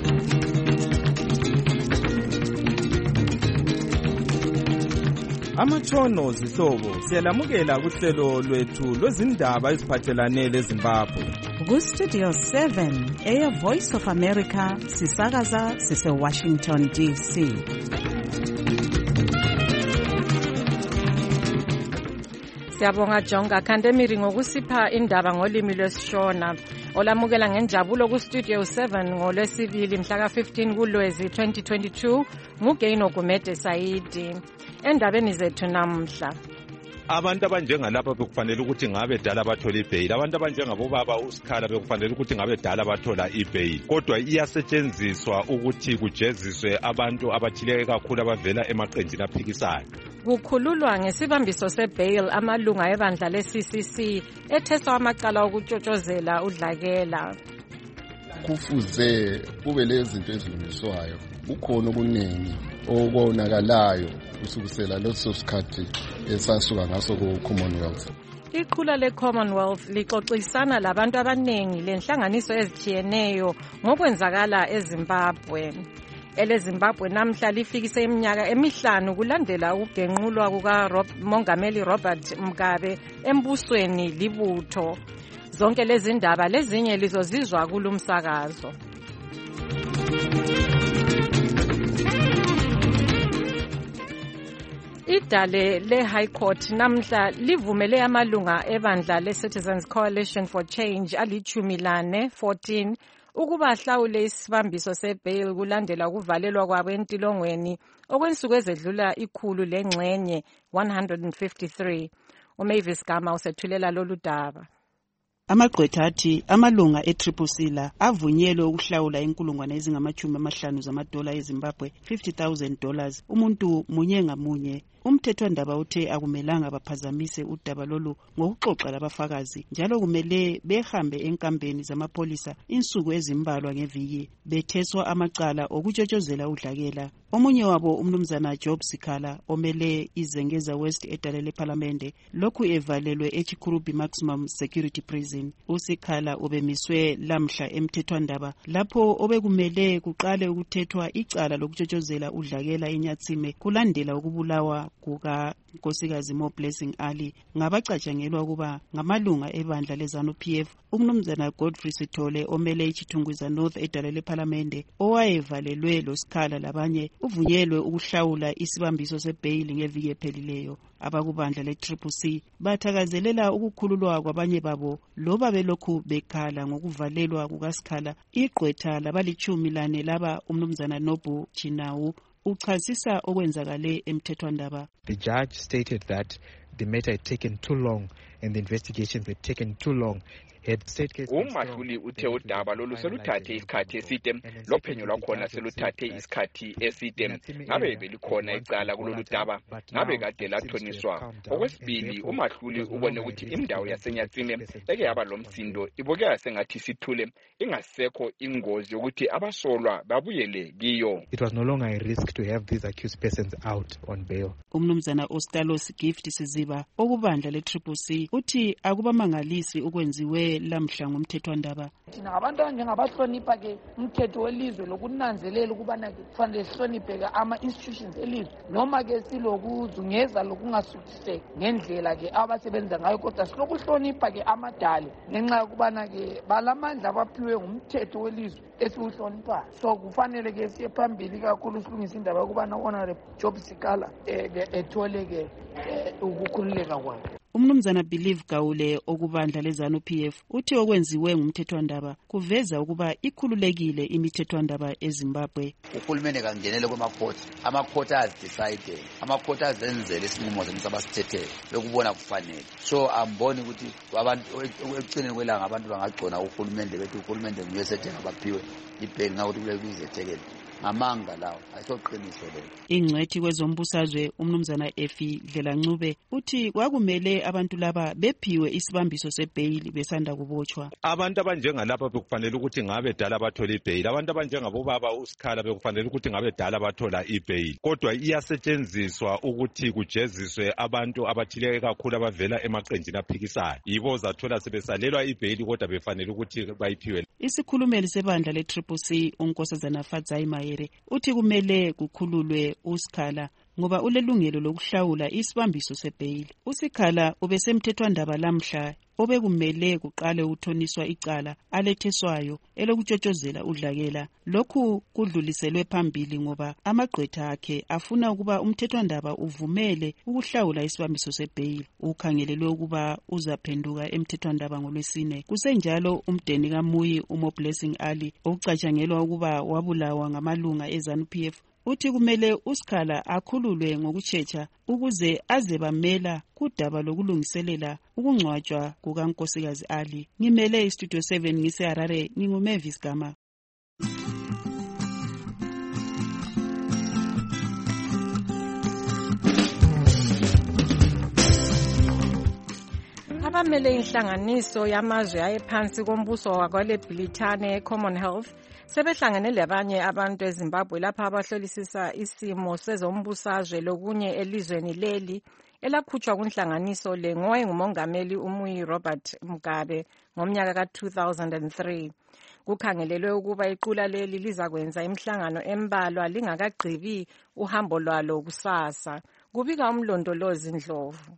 Amatshono zihlobo siyalamukela kuhlelo lwethu lwezindaba eziphathelane leZimbabwe. Ku-Studio seven eya Voice of America sisakaza sise-Washington D C. Siyabonga Jonga Kandemiri ngokusipha indaba ngolimi lwesishona. Olamukela ngenjabulo ku-Studio seven ngolwesibili mhla ka-fifteen kuLwezi twenty twenty-two nguGeino Gumede Saidi. Endabeni zethu namhla, abantu abanjengalapha bekufanele ukuthi ngabe dala bathola ibhayili, abantu abanjengabobaba uSikhala bekufanele ukuthi ngabe dala bathola ibhayili, kodwa iyasetshenziswa ukuthi kujeziswe abantu abathile kakhulu abavela emaqenjini aphikisayo. Kukhululwa ngesibambiso sebail amalunga ebandla le-C C C etheswa amacala okutshotshozela udlakela. Kufuze kube lezinto ezilungiswayo, kukhona okuningi okonakalayo kusukisela leso sikhathi esasuka ngaso ku-Commonwealth. Iqhula le-Commonwealth lixoxisana labantu abaningi lenhlanganiso ezitshiyeneyo ngokwenzakala eZimbabwe. EleZimbabwe namhla lifikise iminyaka emihlanu kulandela ukugenqulwa kukaMongameli Robert Mugabe embusweni libutho. Zonke lezi ndaba lezinye lizozizwa kulumsakazo. Idale le-High Court namhla livumele amalunga ebandla le-Citizens Coalition for Change alichumi lane fourteen ukuba ahlawule isibambiso sebail kulandela ukuvalelwa kwabo entilongweni okwensuku ezedlula ikhulu lengxenye one hundred fifty-three. uMavis Gama usethulela lolu daba. Amagqwetha athi amalunga e-Triple C la avunyelwe ukuhlawula inkulungwane ezingamachumi amahlanu zamadola eZimbabwe fifty thousand dollars umuntu munye ngamunye. Umthethwandaba uthe akumelanga baphazamise udaba lolu ngokuxoxa labafakazi njalo kumele behambe enkambeni zamapolisa insuku ezimbalwa ngeviki betheswa amacala okutshotshozela udlakela. Omunye wabo umnumzana Job Sikhala omele izengeza West edale leParlamente lokhu evalelwe eChikurubi Maximum Security Prison. uSikhala ubemiswe lamhla emthethwandaba lapho obekumele kuqale ukuthethwa icala lokutshotshozela udlakela eNyatsime kulandela ukubulawa kuka Nkosikazi Mo Blessing Ali ngabacatshangelwa ukuba ngamalunga ebandla leZANU-P F. umnumzana Godfrey Sithole omele iChithungwiza North edale leParlamente owayevalelwe loSikhala labanye uvunyelwe ukuhlawula isibambiso sebail ngeviki ephelileyo. Abakubandla le-Triple C bathakazelela ukukhululwa kwabanye babo loba belokhu bekhala ngokuvalelwa kukaSikhala. Igqwetha labalichumi lane laba umnumzana Nobu Chinawu uchasisa okwenzakale emthethwandaba. The judge stated that the matter had taken too long and the investigations had taken too long. Umahluli uthe udaba lolu seluthathe isikhathi eside lophenyo lwakhona seluthathe isikhathi eside ngabe belikhona icala kulolu daba ngabe kade lathoniswa. Okwesibili umahluli ubone ukuthi indawo yaseNyatsime eke yaba lomsindo ibukeka sengathi sithule ingasekho ingozi yokuthi abasolwa babuyele kiyo. It was no longer a risk to have these accused persons out on bail. Umnumzana Ostalos Gift Siziba okubandla le-Triple C uthi akubamangalisi ukwenziwe lamhla ngomthethwandaba. Thina abantu abanjengabahlonipha ke umthetho welizwe lokunanzelela ukubana ke kufanele sihloniphe ke ama-institutions elizwe noma ke silokuzungeza lokungasuthiseki ngendlela ke abasebenza ngayo kodwa silokuhlonipha ke amadale ngenxa yokubana ke balamandla abaphiwe ngumthetho welizwe esiwuhloniphayo. So kufanele ke siye phambili kakhulu silungisa indaba yokubana Honorable Job Sikhala ethole ke ukukhululeka kwakhe. umnumzana Believe Gawule okubandla lezanu P F uthi okwenziwe ngumthethwandaba kuveza ukuba ikhululekile imithethwandaba eZimbabwe. Uhulumende kangenele kwamakhoti, amakhoti azidecide, amakhoti azenzele isinqumo semsabasithethe lokubona kufanele. So amboni ukuthi abantu ekucineni kwelanga abantu bangagcona uhulumende bethi uhulumende nguye sethenga baphiwe ibail ngakuthi kule kuzethekele. Amanga lawo ayisoqiniso lelo. Ingcwethi kwezombusazwe umnumzana Efi Dlelancube uthi kwakumele abantu laba bephiwe isibambiso sebail besanda kubotshwa. Abantu abanjengalapha bekufanele ukuthi ngabe dala bathola ibail, abantu abanjengabobaba uSikhala bekufanele ukuthi ngabe dala bathola ibail. Kodwa iyasetshenziswa ukuthi kujeziswe abantu abathile kakhulu abavela emaqenjini aphikisayo. Yibo zathola sebesalelwa ibail kodwa befanele ukuthi bayiphiwe. Isikhulumeli sebandla le Triple C uNkosazana Fadzai Mahere uthi kumele kukhululwe uSikhala ngoba ulelungelo lokuhlawula isibambiso sebail. uSikhala ubesemthethwandaba lamhla obekumele kuqale uthoniswa icala aletheswayo elokutshotshozela udlakela. Lokhu kudluliselwe phambili ngoba amagqwetha akhe afuna ukuba umthethwandaba uvumele ukuhlawula isibambiso sebail. Ukhangelelwe ukuba uzaphenduka emthethwandaba ngolwesine. Kusenjalo umdeni kaMuyi uMo Blessing Ali okucatshangelwa ukuba wabulawa ngamalunga eZanu P F uthi kumele uSikhala akhululwe ngokutshetsha ukuze aze bamela kudaba lokulungiselela ukungcwatshwa kukaNkosikazi Ali. Ngimele iStudio seven ngiseHarare, nginguMavis Gama. Abamele inhlanganiso yamazwe ayephansi kombuso wakwale Britane Commonwealth sebehlangene labanye abantu eZimbabwe lapha abahlolisisa isimo sezombusazwe lokunye elizweni leli elakhutshwa kunhlanganiso le ngowayengumongameli uMuyi Robert Mugabe ngomnyaka ka two thousand three. Kukhangelelwe ukuba iqula leli lizakwenza imihlangano embalwa lingakagqibi uhambo lwalo kusasa. Kubika umlondolozi Ndlovu.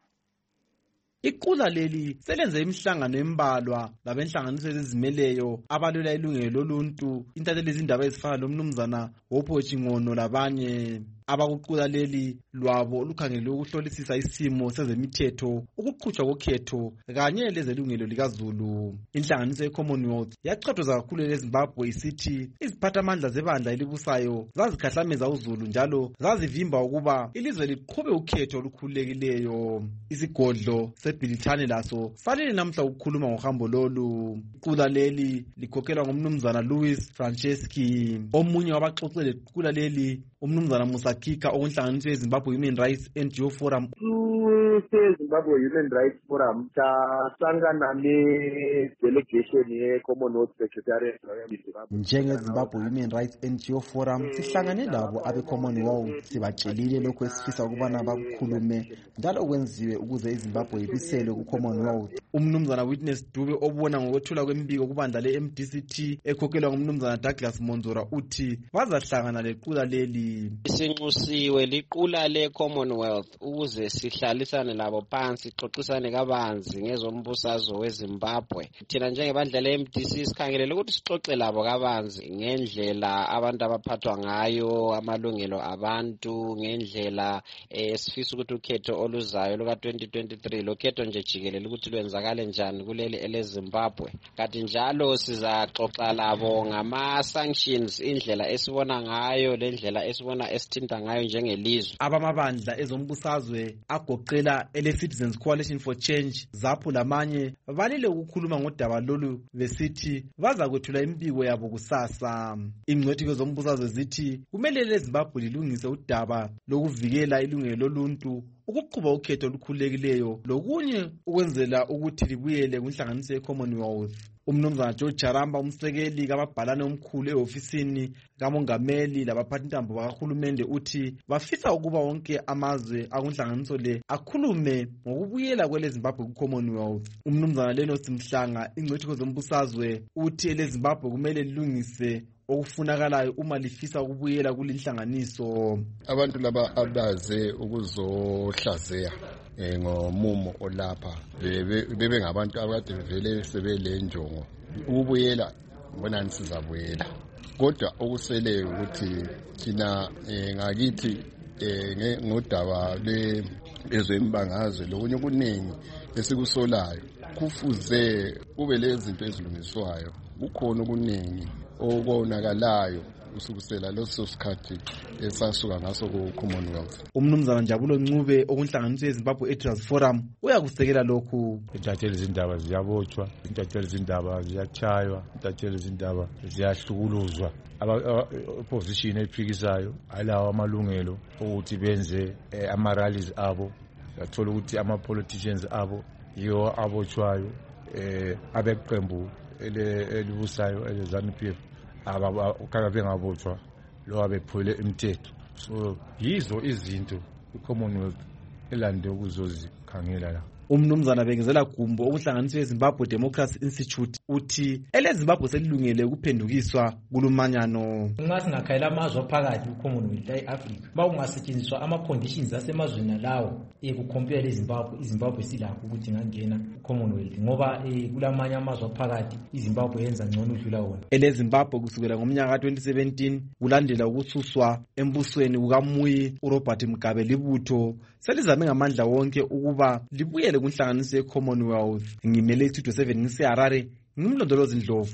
Iqula leli selenze imihlangano embalwa labenhlanganiso ezizimeleyo abalwela ilungelo loluntu, intatheli izindaba ezifana lomnumzana Wophochi Ngono labanye. Abakuqula leli lwabo olukhangelwe ukuhlolisisa isimo sezemithetho, ukuqhutshwa kokhetho kanye lezelungelo likaZulu. Inhlanganiso ye-Commonwealth yachothoza kakhulu leZimbabwe isithi iziphathamandla zebandla elibusayo zazikhahlameza uZulu njalo zazivimba ukuba ilizwe liqhube ukhetho olukhululekileyo. Isigodlo seBritane laso salile namhla ukukhuluma ngohambo lolu. Iqula leli likhokhelwa ngumnumzana Louis Franceschi. Omunye wabaxoxele iqula leli umnumzana Musa Kika okunhlanganiso yeZimbabwe Human Rights N G O Forum. Zimbabwe Human Rights Forum tasangana ne-delegation ye-Commonwealth Secretariat. NjengeZimbabwe Human Rights N G O Forum sihlangane labo abe-Commonwealth sibatshelile lokhu esifisa ukubana bakukhulume njalo okwenziwe ukuze iZimbabwe ibiselwe ku-Commonwealth. Umnumzana Witness Dube obona ngokwethula kwembiko kubandla le-M D C T ekhokhelwa ngumnumzana Douglas Monzora uthi bazahlangana lequla leli. Sinxusiwe liqula le-Commonwealth ukuze sihlalisane labo phansi sixoxisane kabanzi ngezombusazwe weZimbabwe. Thina njengebandla le-M D C sikhangelele ukuthi sixoxe labo kabanzi ngendlela abantu abaphathwa ngayo, amalungelo abantu, ngendlela esifisa ukuthi ukhetho oluzayo luka twenty twenty-three lokhetho nje jikelele ukuthi lwenzakale njani kuleli eleZimbabwe. Kanti njalo sizaxoxa labo ngama-sanctions, indlela esibona ngayo lendlela esibona esithinta ngayo njengelizwe. Abamabandla ezombusazwe agoqela ele-Citizens Coalition for Change ZAPU lamanye balile ukukhuluma ngodaba lolu besithi baza kwethula impiko yabo kusasa. Ingcwethi kwezombusazwe zithi kumele leZimbabwe lilungise udaba lokuvikela ilungelo loluntu, ukuqhuba ukhetho olukhululekileyo lokunye ukwenzela ukuthi libuyele kunhlanganiso ye-Commonwealth. Umnumzana George Charamba umsekeli kababhalane omkhulu ehofisini kamongameli labaphathintambo bakahulumende uthi bafisa ukuba wonke amazwe akunhlanganiso le akhulume ngokubuyela kweleZimbabwe ku-Commonwealth. Umnumzana Lenos Mhlanga ingcwethi kwezombusazwe uthi eleZimbabwe kumele lilungise okufunakalayo uma lifisa ukubuyela kulinhlanganiso. Abantu laba abaze ukuzohlazeya ngomumo olapha bebe ngabantu abade vele sebele njongo ukubuyela, ngibona nisizabuyela, kodwa okusele ukuthi thina ngakithi ngodaba lezwembangazwe lokunye kuningi esikusolayo kufuze kube lezinto ezilungiswayo. Kukhona okuningi okonakalayo usukusela leso sikhathi esasuka ngaso ku Commonwealth. Umnumzana Njabulo Ncube okunhlanganiso yeZimbabwe Editors Forum uyakusekela lokhu. Intatheli izindaba ziyabotshwa, intatheli izindaba ziyachaywa, intatheli izindaba ziyahlukuluzwa. Opposition ephikisayo alawo amalungelo ukuthi benze ama rallies abo. Yathola ukuthi ama politicians abo yiwo abotshwayo, eh abeqembu elibusayo eleZANU-P F abakaka bengabotshwa lo abephule imithetho. So yizo izinto iCommonwealth elande ukuzozikhangela la. Umnumzana Bengezela Gumbo okuhlanganiswe eZimbabwe Democracy Institute uthi eleZimbabwe selilungele ukuphendukiswa kulumanyano. Nxa singakhayela amazwe phakathi kuCommonwealth eAfrica bakungasetshenziswa ama conditions asemazweni lawo ekucompare eZimbabwe iZimbabwe silakho ukuthi ngangena kuCommonwealth ngoba kulamanye amazwe phakathi iZimbabwe yenza ngcono udlula wona. EleZimbabwe kusukela ngomnyaka ka twenty seventeen kulandela ukususwa embusweni kukaMuyi uRobert Mugabe libutho selizame ngamandla wonke ukuba libuyele kunhlanganiso yeCommonwealth. Ngimele isitudio seven ngiseHarare ngimlondolozi Ndlovu.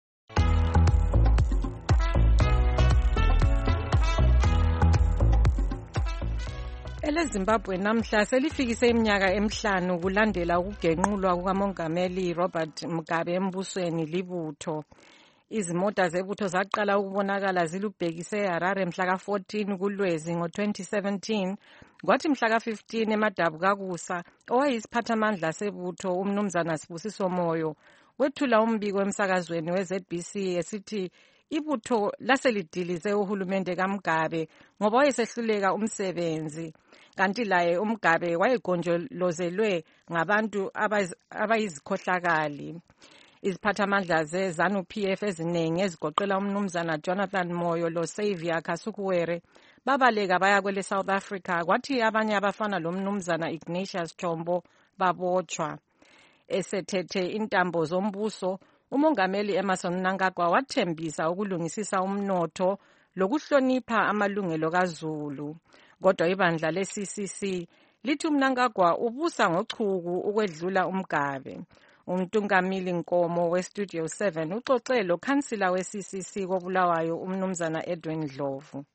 EleZimbabwe namhla selifikise iminyaka emihlanu kulandela ukugenqulwa kukamongameli Robert Mugabe embusweni libutho. Izimota zebutho zaqala ukubonakala zilubhekise eHarare mhla ka fourteen kuLwezi ngo twenty seventeen. Kwathi mhla ka fifteen eMadabukakusa owayisiphathamandla sebutho umnumzana Sibusiso Moyo wethula umbiko emsakazweni we-Z B C esithi ibutho laselidilize uhulumende kaMugabe ngoba wayesehluleka umsebenzi. Kanti laye uMugabe wayegonjolozelwe ngabantu abayizikhohlakali. Iziphathamandla ze-ZANU-P F eziningi ezigoqela umnumzana Jonathan Moyo lo Xavier Kasukuwere babaleka baya kwele South Africa, kwathi abanye abafana lo mnumzana Ignatius Chombo babotshwa. Esethethe intambo zombuso, umongameli Emmerson Mnangagwa wathembisa ukulungisisa umnotho lokuhlonipha amalungelo kaZulu. Kodwa ibandla le-C C C lithi uMnangagwa ubusa ngochuku ukwedlula uMugabe. Umtungamili Nkomo we-Studio seven uxoxe lo khansila we-C C C koBulawayo umnumzana Edwin Ndlovu.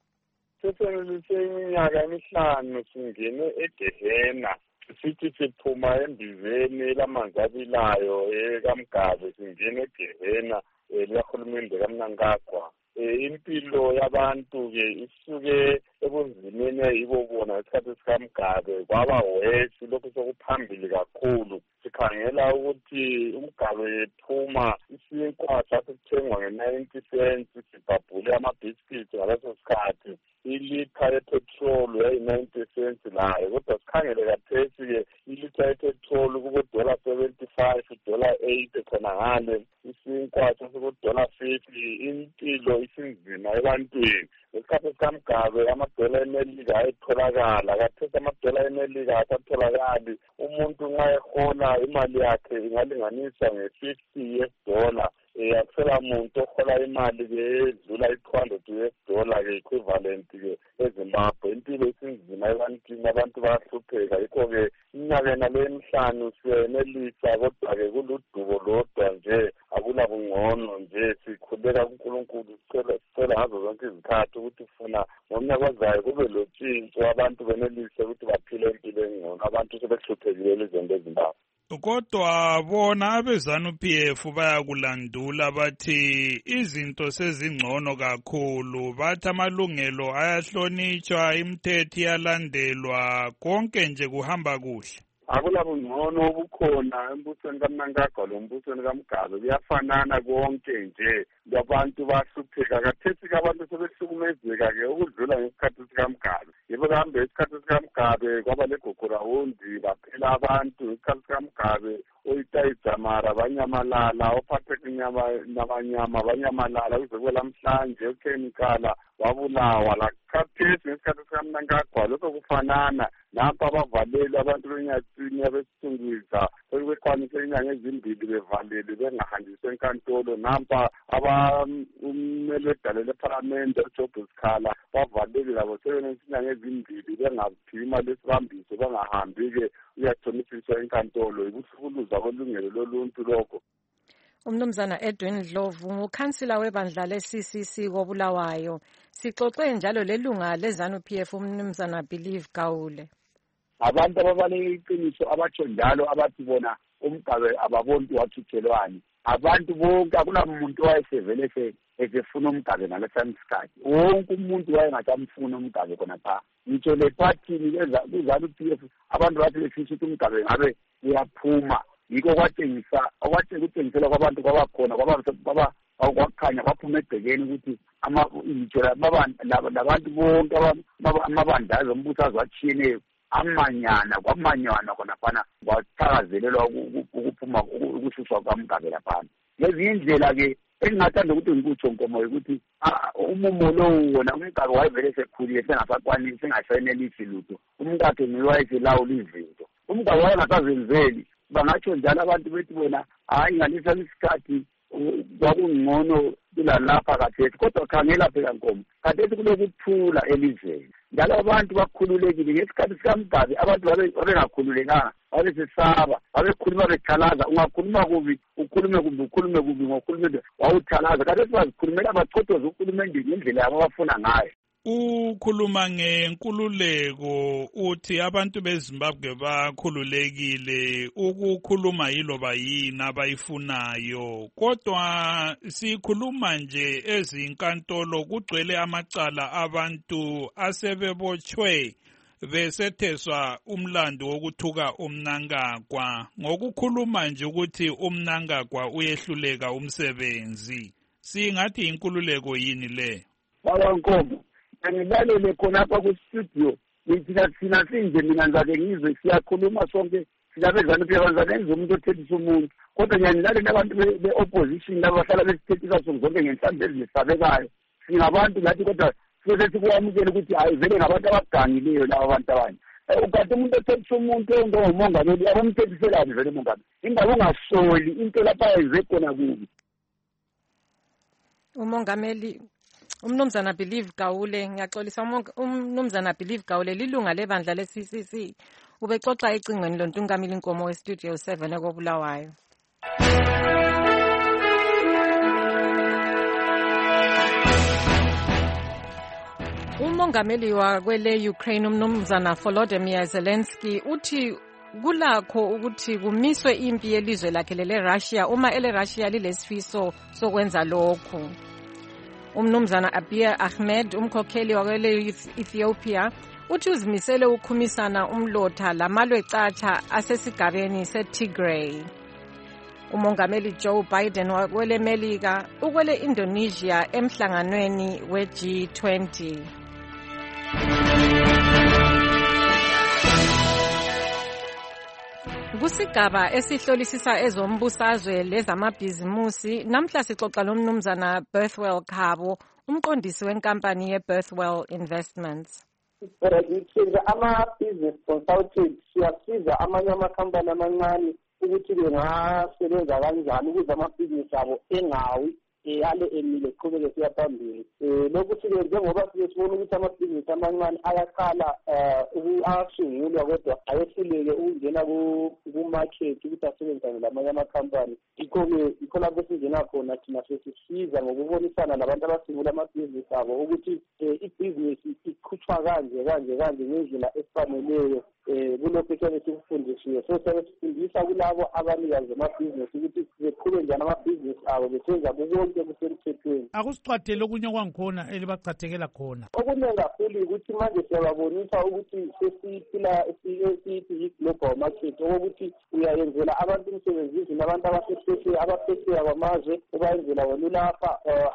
Seseminyaka emihlanu singene eGehena sithi siphuma embizeni lamanzi abilayo ekaMugabe singene eGehena elahulumende kaMnangagwa. Impilo yabantu ke isuke ebunzimeni ibobona isikhathi sikaMugabe kwaba wesi lokho sokuphambili kakhulu. Sikhangela ukuthi uMugabe ephuma isinkwa sakhe sithengwa nge-ninety cents sibhabhule ama-biscuits ngaleso sikhathi. Ilitha yepetrol yayi-ninety cents layo, kodwa sikhangele kathesi-ke ilitha yepetrol kubo-dollar seventy-five, dollar eighty khona ngale, isinkwa sesikudolar fifty. Impilo isinzima ebantwini. Ngesikhathi sikaMugabe amadola emelika ayetholakala, kathesi amadola emelika asatholakali. Umuntu nxa ehola imali yakhe ingalinganiswa nge-fifty U S dollar. Akusela muntu ohola imali ke edlula i-two hundred U S dollar ke equivalent ke eZimbabwe. Impilo isinzima ebantwini, abantu bayahlupheka. Yikho-ke iminyakeni le emihlanu siyenelisa, kodwa-ke kuludubo lodwa nje, akula bungcono nje. Sikhuleka kuNkulunkulu sicela ngazo zonke izikhathi ukuthi funa ngomnyaka ozayo kube lotshintsho, abantu benelise ukuthi baphile impilo engcono. Abantu sebehluphekile elizweni leZimbabwe. Kodwa bona abeZANU-P F bayakulandula bathi izinto sezingcono kakhulu, bathi amalungelo ayahlonitshwa, imithetho iyalandelwa, konke nje kuhamba kuhle. Akula bungcono obukhona embusweni kaMnangagwa lo mbusweni kaMugabe, kuyafanana konke nje. Abantu bahlupheka kathesi, abantu sebehlukumezeka-ke ukudlula ngesikhathi sikaMugabe. Yebo kahambe isikhathi sikaMugabe kwaba legogorawundi baphela abantu. Isikhathi sikaMugabe oyitayizamara banyamalala, ophatheke inyama nabanyama abanyamalala kuze kwelamhlanje ukhemikala wabulawa lakhathesi ngesikhathi sikamnankagwa lokho kufanana lapho abavaleli abantu benyathini abesithungisa bekwanise inyanga ezimbili bevaleli bengahanjiswa enkantolo nampa abamele edale lephalamende uJob Sikhala bavaleli labo sebenenza inyanga ezimbili bengaphiwa imali yesibambiso bengahambi-ke uyathonisiswa enkantolo yikuhlukuluza kolungelo loluntu lokho. Umnumzana Edwin Dlovu ngukhansila webandla le-C C C koBulawayo. Sixoxe njalo lelunga le-ZANU-P F umnumzana Believe Gawule. Abantu ababaleke iqiniso abatsho njalo abathi bona umgabe ababontu wathuthelwani. Abantu bonke akunamuntu wayesevele esefuna umgabe ngalesami isikhathi. Wonke umuntu wayengathi amfuna umgabe khona pha. Ngitsho le pathini ku-ZANU-P F abantu bathi befisa ukuthi umgabe ngabe uyaphuma. Yiko kwatshengisa okwatshengisela kwabantu kwabakhona kwakukhanya kwaphuma egcekeni ukuthi labantu bonke amabandazi ombuthazo atshiyeneyo amanyana kwamanyana khonaphana kwathakazelelwa ukuphuma ukususwa kwamgabe laphana. Ngezinye indlela-ke engingathanda ukuthi ngikutsho nkomo ukuthi umumo lowo wona umgabe wayevele sekhulile sengasakwanisi sengasenelisi lutho. Umkakhe nguye wayeselawula izinto. Umgabe wayengasazenzeli bangatsho njalo abantu bethi bona hayi ngalesami isikhathi kwakungcono kulalapha kathesi kodwa khangela phela nkomo kathesi kulokuthula elizweni njalo abantu bakhululekile ngesikhathi sikamgabe abantu babengakhululekanga babesesaba babekhuluma bethalaza ungakhuluma kubi ukhulume kubi ukhulume kubi ngokhulume wawuthalaza kathesi bazikhulumela bachotoza uhulumende ngendlela yabo abafuna ngayo. Ukhuluma ngenkululeko uthi abantu beZimbabwe bakhululekile ukukhuluma yiloba yini abayifunayo kodwa sikhuluma nje ezinkantolo kugcwele amacala abantu asebebotshwe besetheswa umlando wokuthuka uMnangagwa ngokukhuluma nje ukuthi uMnangagwa uyehluleka umsebenzi singathi inkululeko yini le babankomo angilalele khonapha ku-studio thina thina sinje mina ngizake ngizwe siyakhuluma sonke silabe-ZANU-P F ngenza umuntu othethisa umuntu kodwa ngiyangilalela abantu be-opposition labo bahlala besithethisa sonke zonke ngenhlamvu ezisabekayo singabantu nathi kodwa sibe sikuwamukela ukuthi hayi vele ngabantu abagangileyo labo abantu abanye ukade umuntu othethisa umuntu ongomongameli abamthethiselani vele umongameli ingabe ungasoli into lapha ayenze khona kubi umongameli umnumzana Believe Gawule ngiyaxolisa umnumzana Believe Gawule lilunga lebandla le-C C C ubexoxa ecingweni loNtungamili Nkomo we-Studio seven ekoBulawayo. Umongameli wakwele Ukraine umnumzana Volodymyr Zelensky uthi kulakho ukuthi kumiswe impi yelizwe lakhe le-Russia uma ele-Russia lilesifiso sokwenza lokhu. Umnumzana Abiy Ahmed umkhokheli wakwele Ethiopia uthi uzimisele ukukhumisana umlotha lamalwe catsha asesigabeni seTigray. Umongameli Joe Biden wakwele Melika ukwele Indonesia emhlanganweni we-G twenty. Kusigaba esihlolisisa ezombusazwe lezamabhizimusi namhla sixoxa lomnumzana Birthwell Khabo umqondisi wenkampani ye-Birthwell Investments. Siyenza ama-business consultants siyasiza amanye amakhampani amancane ukuthi bengasebenza kanjani ukuze amabhizinisi abo engawi ale emile qhubeke siya phambili. Lokhu sike njengoba sibona ukuthi amabhizinisi amancane ayaqala asungulwa kodwa ayehluleke ukungena ku-market ukuthi asebenzane lamanye amakhampani. Yikho-ke yikho lapho singena khona thina sesisiza ngokubonisana labantu abasungula amabhizinisi abo ukuthi ibhizinisi iqhutshwa kanje kanje kanje ngendlela efaneleyo kulokho esiyabe sikufundisiwe. So siyabe sifundisa kulabo abanikazi bamabhizinisi ukuthi beqhube njani amabhizinisi abo besenza kukonke kusemthethweni. Akusicwathele okunye okwangikhona elibacathekela khona. Okunye kakhulu ukuthi manje siyababonisa ukuthi sesiphila esiyithi yi-global market okokuthi uyayenzela abantu umsebenzi nabantu abaphesheya abaphesheya kwamazwe ubayenzela wena ulapha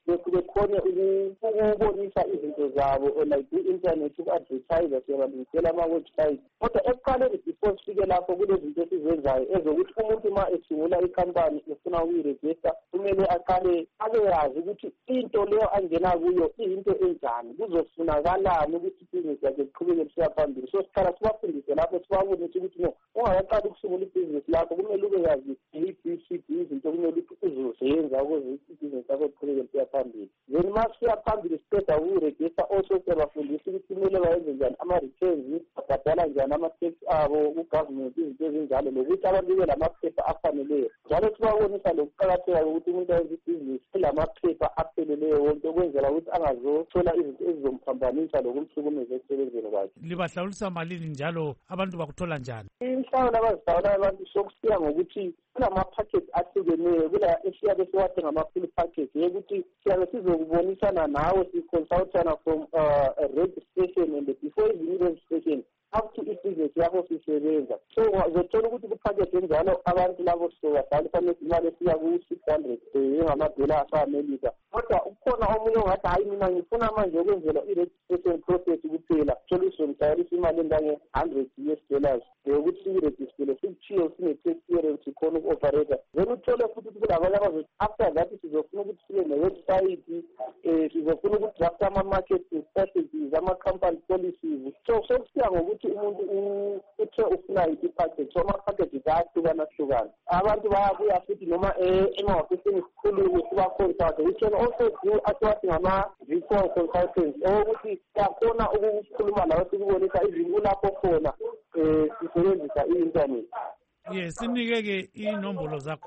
bekhone ukubonisa izinto zabo like ku-internet uku-advertise siyabalungisela ama-website kodwa ekuqaleni before sifike lapho kunezinto esizenzayo ezokuthi umuntu ma esungula ikhampani efuna ukuyirejista kumele aqale abe yazi ukuthi into leyo angena kuyo iyinto enjani kuzofunakalani ukuthi ibhizinisi yakhe iqhubeke kusiya phambili so siqala sibafundise lapho sibabonise ukuthi no ungakaqali ukusungula ibhizinisi lakho kumele ube yazi i-B C D izinto kumele ukuthi uzozenza ukuze ibhizinisi yakho iqhubeke kusiya phambili then ma siya phambili siqeda ukuyirejista also siyabafundisa ukuthi kumele bayenze njani ama-returns babhadala njani ama-tax abo ku-government izinto ezinjalo nokuthi abantu bebe lamaphepha afaneleyo njalo sibabonisa lokuqakatheka kokuthi umuntu ayenze ibhizinisi elamaphepha apheleleyo wonke ukwenzela ukuthi angazothola izinto ezizomphambanisa lokumhlukumeza ekusebenzeni kwakhe. Libahlawulisa malini njalo abantu bakuthola njani? Inhlawulo abazihlawula abantu sokusiya ngokuthi kulama-package ahlukeneyo kula esiyabe siwathe ngama-full package yokuthi siyabe sizokubonisana nawe siconsultana from uh, a registration and before even registration up to ibhizinisi yakho sisebenza so uzothola ukuthi ku-package enjalo abantu labo sizobadala imali esiya ku-six hundred engamadola ase-America kodwa ukhona omunye ongathi hayi mina ngifuna manje ukwenzela i-registration process kuphela thola uzomhlalisa imali engange-hundred U S dollars yokuthi siyirejistele sikuchiye sine-tax clearance khona uku-operator then uthole futhi ukuthi kulabanye abazothi after that sizofuna ukuthi sibe ne-website um sizofuna ukuthi draft ama-marketing strategies ama-company policies so sokusiya ngokuthi umuntu uthe ufuna i-package so ama-packages ayahlukana-hlukana abantu bayabuya futhi noma emahhofisini sikhulume sibakhonsulthe we can also do asiwathi ngama-virtual consultants okuthi siyakhona ukukhuluma lawe sikubonisa izinto ulapho khona um sisebenzisa i-internet. Yes, sinike-ke inombolo zakho.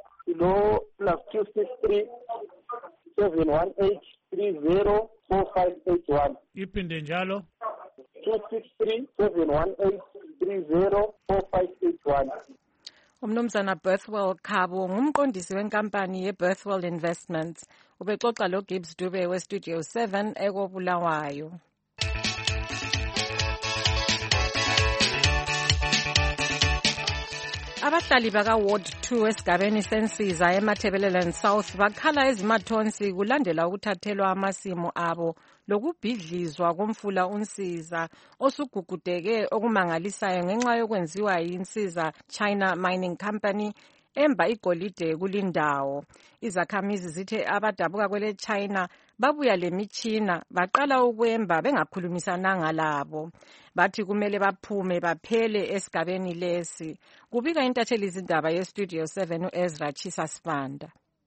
Lo plus two six three seven one eight three zero four five eight one. Iphinde njalo. two six three seven one eight three zero four five eight one. Umnumzana Birthwell Khabo ngumqondisi wenkampani ye-Birthwell Investments. Ubexoxa lo Gibbs Dube we-Studio seven ekobulawayo. Abahlali baka Ward two esigabeni sensiza eMatabeleland South bakhala ezimathonsi kulandela ukuthathelwa amasimo abo lokubhidlizwa komfula unsiza osugugudeke okumangalisayo ngenxa yokwenziwa yinsiza China Mining Company emba igolide kulindawo. Izakhamizi zithe abadabuka kwele China babuya lemitshina baqala ukwemba bengakhulumisananga labo. Bathi kumele baphume baphele esigabeni lesi. Kubika intatheli izindaba ye-Studio seven u-Ezra Chisa Sibanda.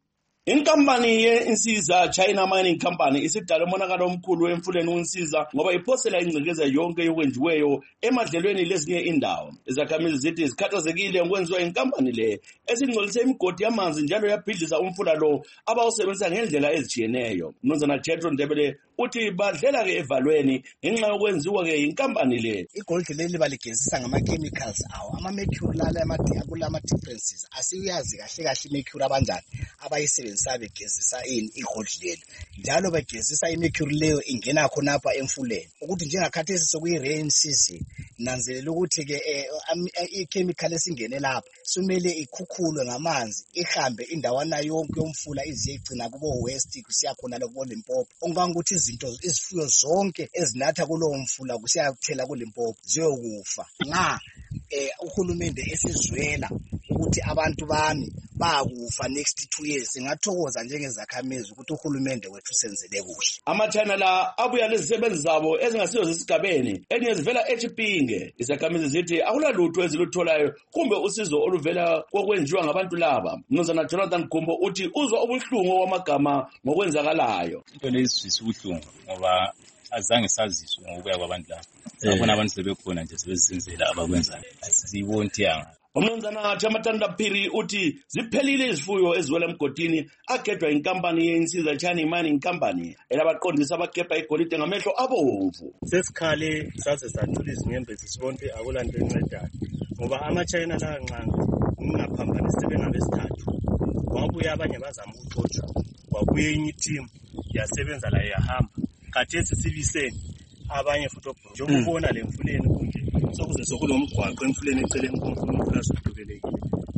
Inkampani ye-Insiza China Mining Company isidala umonakalo omkhulu emfuleni uNsiza ngoba iphosela ingcekeza yonke yokwenziweyo emadlelweni lezinye indawo. Izakhamizi zithi zikhathazekile ngokwenziwa inkampani le esingcolise imigodi yamanzi njalo yabhidliza umfula lo abawusebenzisa ngendlela ezijiyeneyo. Mnumzana Jethro Ndebele uthi badlela ke evalweni ngenxa yokwenziwa ke inkampani le. Igolide leli baligezisa ngama-chemicals awo ama-mercury lala kulama differences asiyazi kahle kahle i-mercury abanjani abayisebenzisa begezisa ini igolide lelo njalo begezisa i-mercury leyo ingena khonapha emfuleni ukuthi njengakhathesi sokuyi-rain season nanzelela ukuthi ke i-chemical esingene lapha sumele ikhukhulwe ngamanzi ihambe indawana yonke yomfula ize igcina kubo west kusiya khona kubo Limpopo ongangokuthi izinto izifuyo zonke ezinatha kulowo mfula kusiyathela kuLimpopo ziyokufa nga eh uhulumende esizwela ukuthi abantu bami bakufa next two years ngathokoza njengezakhamizi ukuthi uhulumende wethu senzele kuhle. Ama-China la abuya lezisebenzi zabo ezingasizo zesigabeni enye zivela eChipinge. Izakhamizi zithi akulalutho ezilutholayo kumbe usizo oluvela kokwenziwa ngabantu laba. Mnumzana Jonathan Gumbo uthi uzwa ubuhlungu wamagama ngokwenzakalayo. Into lezizwisa ubuhlungu ngoba azange saziswe ngokubuya kwabantu laba. Abona abantu sebekhona nje sebezenzela abakwenzayo. Asiboni yanga. Umnumzana Chamatanda Phiri uthi ziphelile izifuyo eziwela emgodini agedwa inkampani ye-Insiza China Mining Company elabaqondisa abakepha igolide ngamehlo abomvu. Sesikhale saze sathula izinyembezi sibonke akulanto encedayo ngoba ama-China la nxa ngingaphambanisi sebengabesithathu kwabuya abanye bazama ukuxotshwa kwabuye enye team yasebenza la yahamba khathesi sibiseni abanye futhi njengokubona le mfuleni kunje sokuze sokulomgwaqo emfuleni eceleni komfula umfula sodubelekile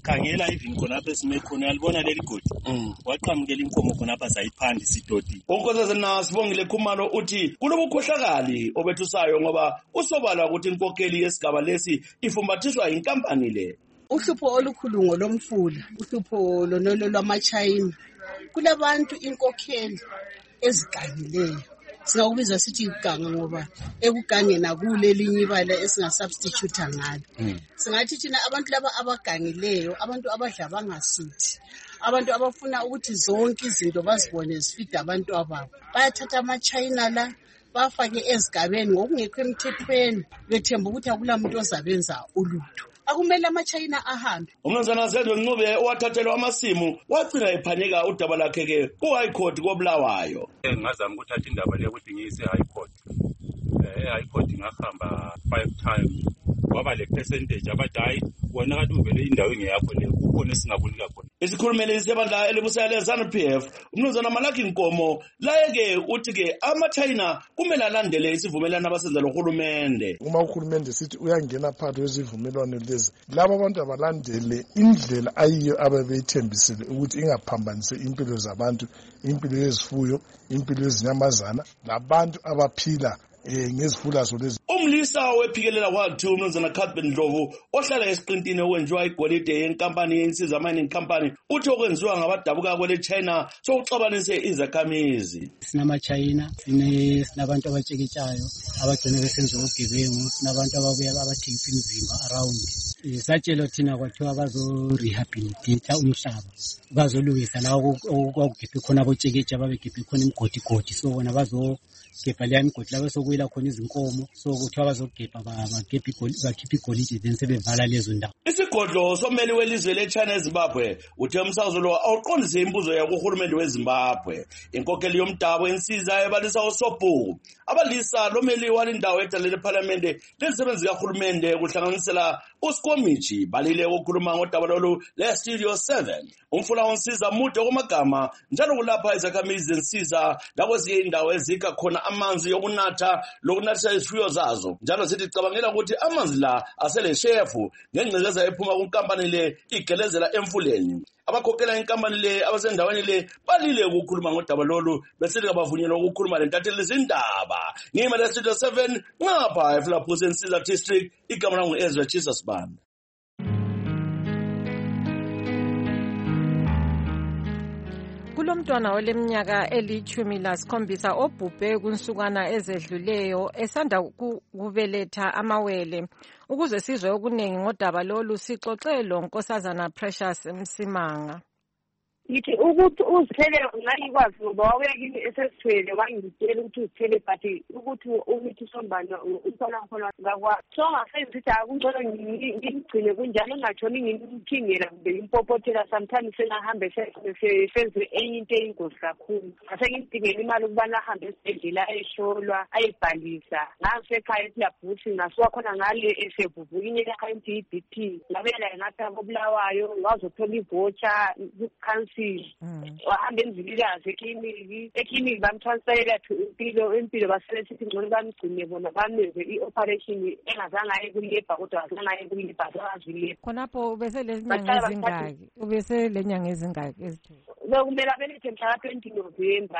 khangela even khonapha esime khona alibona leli godi waqhamukela inkomo khonapha zayiphanda isidodi. unkosazana Sibongile Khumalo uthi kulobukhohlakali obethusayo ngoba usobala ukuthi inkokheli yesigaba lesi ifumbathiswa inkampani le. Uhlupho olukhulu ngolomfula, uhlupho lonolo lwamachayina. Kulabantu inkokheli ezigangileyo. Singakubiza sithi iganga ngoba ekugangeni akule linye ibala esingasubstitute ngalo. Singathi thina abantu laba abagangileyo, abantu abadla bangasuthi, abantu abafuna ukuthi zonke izinto bazibone zifida abantu ababo. Bayathatha amachayina la bafake ezigabeni ngokungekho emthethweni bethemba ukuthi akulamuntu ozabenza ulutho. Akumele amachayina ahambe. Umnumzana Zedwe Ncube owathathelwa amasimu wagcina ephanyeka udaba lakhe ke ku High Court koBulawayo. Ngazama ukuthatha indaba le ukuthi ngiyise High Court. Eh High Court ngahamba five times. Kwaba le percentage abathi hayi wona kade uvele indawo ingeyakho le kukhona esingakunika khona. Isikhulumeli sebandla elibusela leZANU P F umnumzana Malaki Nkomo layeke uthi ke amaChina kumele alandele isivumelwano abasenza lohulumende. Uma uhulumende sithi uyangena phakathi kwezivumelwano lezi laba abantu abalandele indlela ayiyo ababeyithembisile ukuthi ingaphambanise impilo zabantu, impilo yezifuyo, impilo yezinyamazana labantu abaphila eh ngezifulazo lezi. Umlisa wephikelela kwathu umnumzana Cuthbert Ndlovu ohlala esiqintini okwenziwa igolide yenkampani yensiza mining company uthi okwenziwa ngabadabuka kwele China sokuxabanise izakhamizi. Sinamachina, sine sinabantu abatsheketshayo abagcina besenza ubugebengu, sinabantu ababuya abathengisa imizimba around. Isatshelo thina kwathiwa bazo rehabilitate umhlaba, bazolungisa la okugiphe khona abotsheketsha ababegiphe khona imigodi godi, so bona bazo gebha leya migodi la besokuyela khona izinkomo, so kuthiwa bazogebha bagebha bakhipha igolide then sebevala lezo ndawo. Isigodlo someli welizwe leChina eZimbabwe uthe umsakazo lo awuqondise imbuzo yakho kuhulumende weZimbabwe. Inkokheli yomdabu ensiza ebalisa uSobhuku abalisa lomeli walindawo edalele eParliament lelisebenzi kahulumende kuhlanganisela uSkomichi balile ukukhuluma ngodaba lolu le Studio seven. Umfula onsiza mude kumagama njalo kulapha izakhamizi zensiza lapho ziye indawo ezika khona amanzi yokunatha lokunathisa izifuyo zazo. Njalo sithi cabangela ukuthi amanzi la asele shefu ngengcekeza ephuma kunkampani le igelezela emfuleni. Abakhokhela inkampani le abasendaweni le balile ukukhuluma ngodaba lolu bese bavunyelwa ukukhuluma lentatheli izindaba. Ngima le Studio seven ngapha eFlapho Sensiza District igama langu Ezra Jesus Band. Kulomntwana oleminyaka elithumi lasikhombisa obhubhe kunsukwana ezedluleyo esanda kubeletha amawele. Ukuze sizwe okuningi ngodaba lolu sixoxe lo Nkosazana Precious Msimanga. Ngithi ukuthi uzithele ngayikwazi ngoba wawuya kimi esesithwele wangitshela ukuthi uzithele but ukuthi ukuthi sombana umntwana khona ngakwa so ngasenza ukuthi akungcono ngigcine kunjalo ngatshoni ngimthingela kumbe impopothela sometimes sengahambe senze enye into eyingozi kakhulu asengidingela imali ukubana ahambe esibhedlela ayehlolwa ayebhalisa ngasekhaya esilabhuthi ngasuka khona ngale esebhubukinye le-I B P ngabela ngapha koBulawayo ngazothola ivoucher ku-council wahamba emzilikazi ekliniki ekliniki bamtransferela to impilo impilo basebesithi ngcono bamgcine bona bamenze i-operation engazange aye kulebha kodwa azange aye kulebha azazilebha khonapho ubese lezinyanga ezingaki ubese lenyanga ezingaki ezithile bekumele abelethe mhla ka-twenty November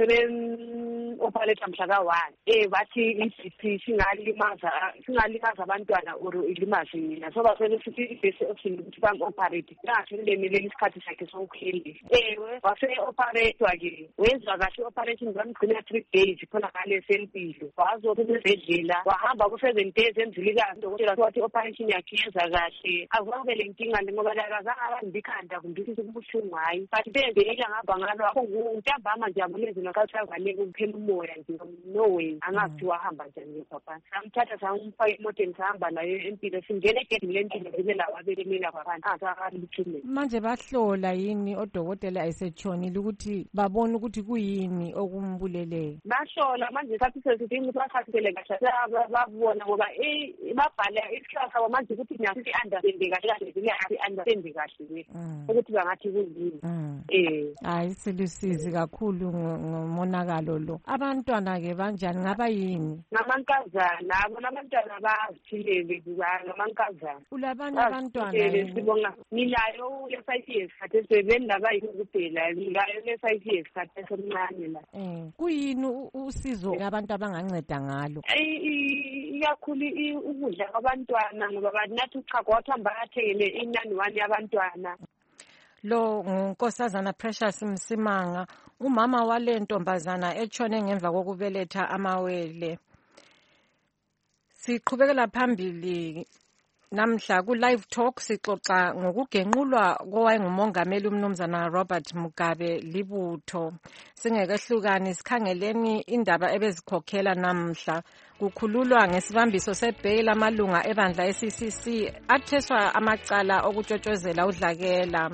basebe-operate mhla ka-one eh bathi i-B P singalimaza singalimaza abantwana or ilimaze mina so basebesithi i-best option ukuthi bam-operate ngathi ulemelela isikhathi sakhe sokukheli ewe wase-operatwa-ke wenziwa kahle i-operation bamgcina three days khona ngale sempilo wazothi esibhedlela wahamba ku-seven days emzilikazi dokotela wathi i-operation yakhe yenza kahle azange le nkinga le ngoba lakazange abambe ikhanda kumbe ukuthi kubuhlungu hayi but benzekela ngapha ngalo ntambama nje ambulezi nakasavaleka ukuphela umoya nje no way angazi wahamba njani papa samthatha samfaka emoteni sahamba naye empilo singene egedini lempilo vele lawo abelemela kwabantu azakalikhulu manje bahlola yini odokotela ayisetshonile ukuthi babone ukuthi kuyini okumbuleleyo bahlola manje sathi sesithi ukuthi basathisele kahle babona ngoba babhala isihlahla sabo manje ukuthi nasithi understand kahle kahle zile happy understand kahle ukuthi bangathi kuyini eh eh hayi silusizi kakhulu ngomonakalo lo. Abantwana ke banjani ngaba yini? Ngamankazana abona abantwana baziphilele ngamankazana. Ulabanye abantwana sibonga nilayo lesayiti yesikhathi sebendaba yikuphela nilayo lesayiti yesikhathi esemncane la. Eh kuyini usizo abantu abanganceda ngalo? Iyakhulu ukudla kwabantwana ngoba banathi uchago wathamba athengele inani wani yabantwana. Lo ngunkosazana Precious Msimanga, umama wale ntombazana etshone ngemva kokubeletha amawele. Siqhubekela phambili namhla ku live talk sixoxa ngokugenqulwa kowayengumongameli umnumzana Robert Mugabe libutho. Singekehlukani sikhangeleni indaba ebezikhokhela namhla. Kukhululwa ngesibambiso sebail amalunga ebandla e-C C C atheswa amacala okutshotshozela udlakela.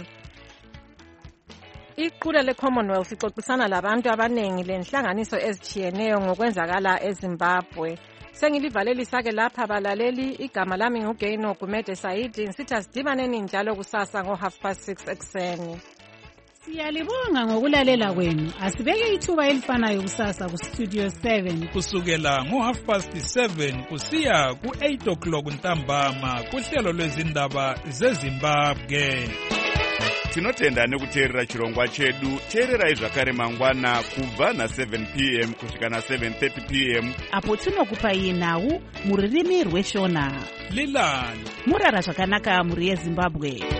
Iqula le-Commonwealth ixoxisana labantu abanengi lenhlanganiso ezitshiyeneyo ngokwenzakala eZimbabwe. Sengilivalelisa ke lapha balaleli, igama lami nguGaino Gumede Saidi, nsithi asidibaneni njalo kusasa ngo half past six ekseni. Siyalibonga ngokulalela kwenu. Asibeke ithuba elifanayo kusasa ku Studio seven kusukela ngo half past seven kusiya ku eight o'clock ntambama kuhlelo lwezindaba zeZimbabwe. Tinotenda nekuteerera chirongwa chedu. Teererai zvakare mangwana kubva na seven p m kusvika na seven thirty p m apo tinokupai nhau muririmi rweshona. Lilani murara zvakanaka muri yeZimbabwe.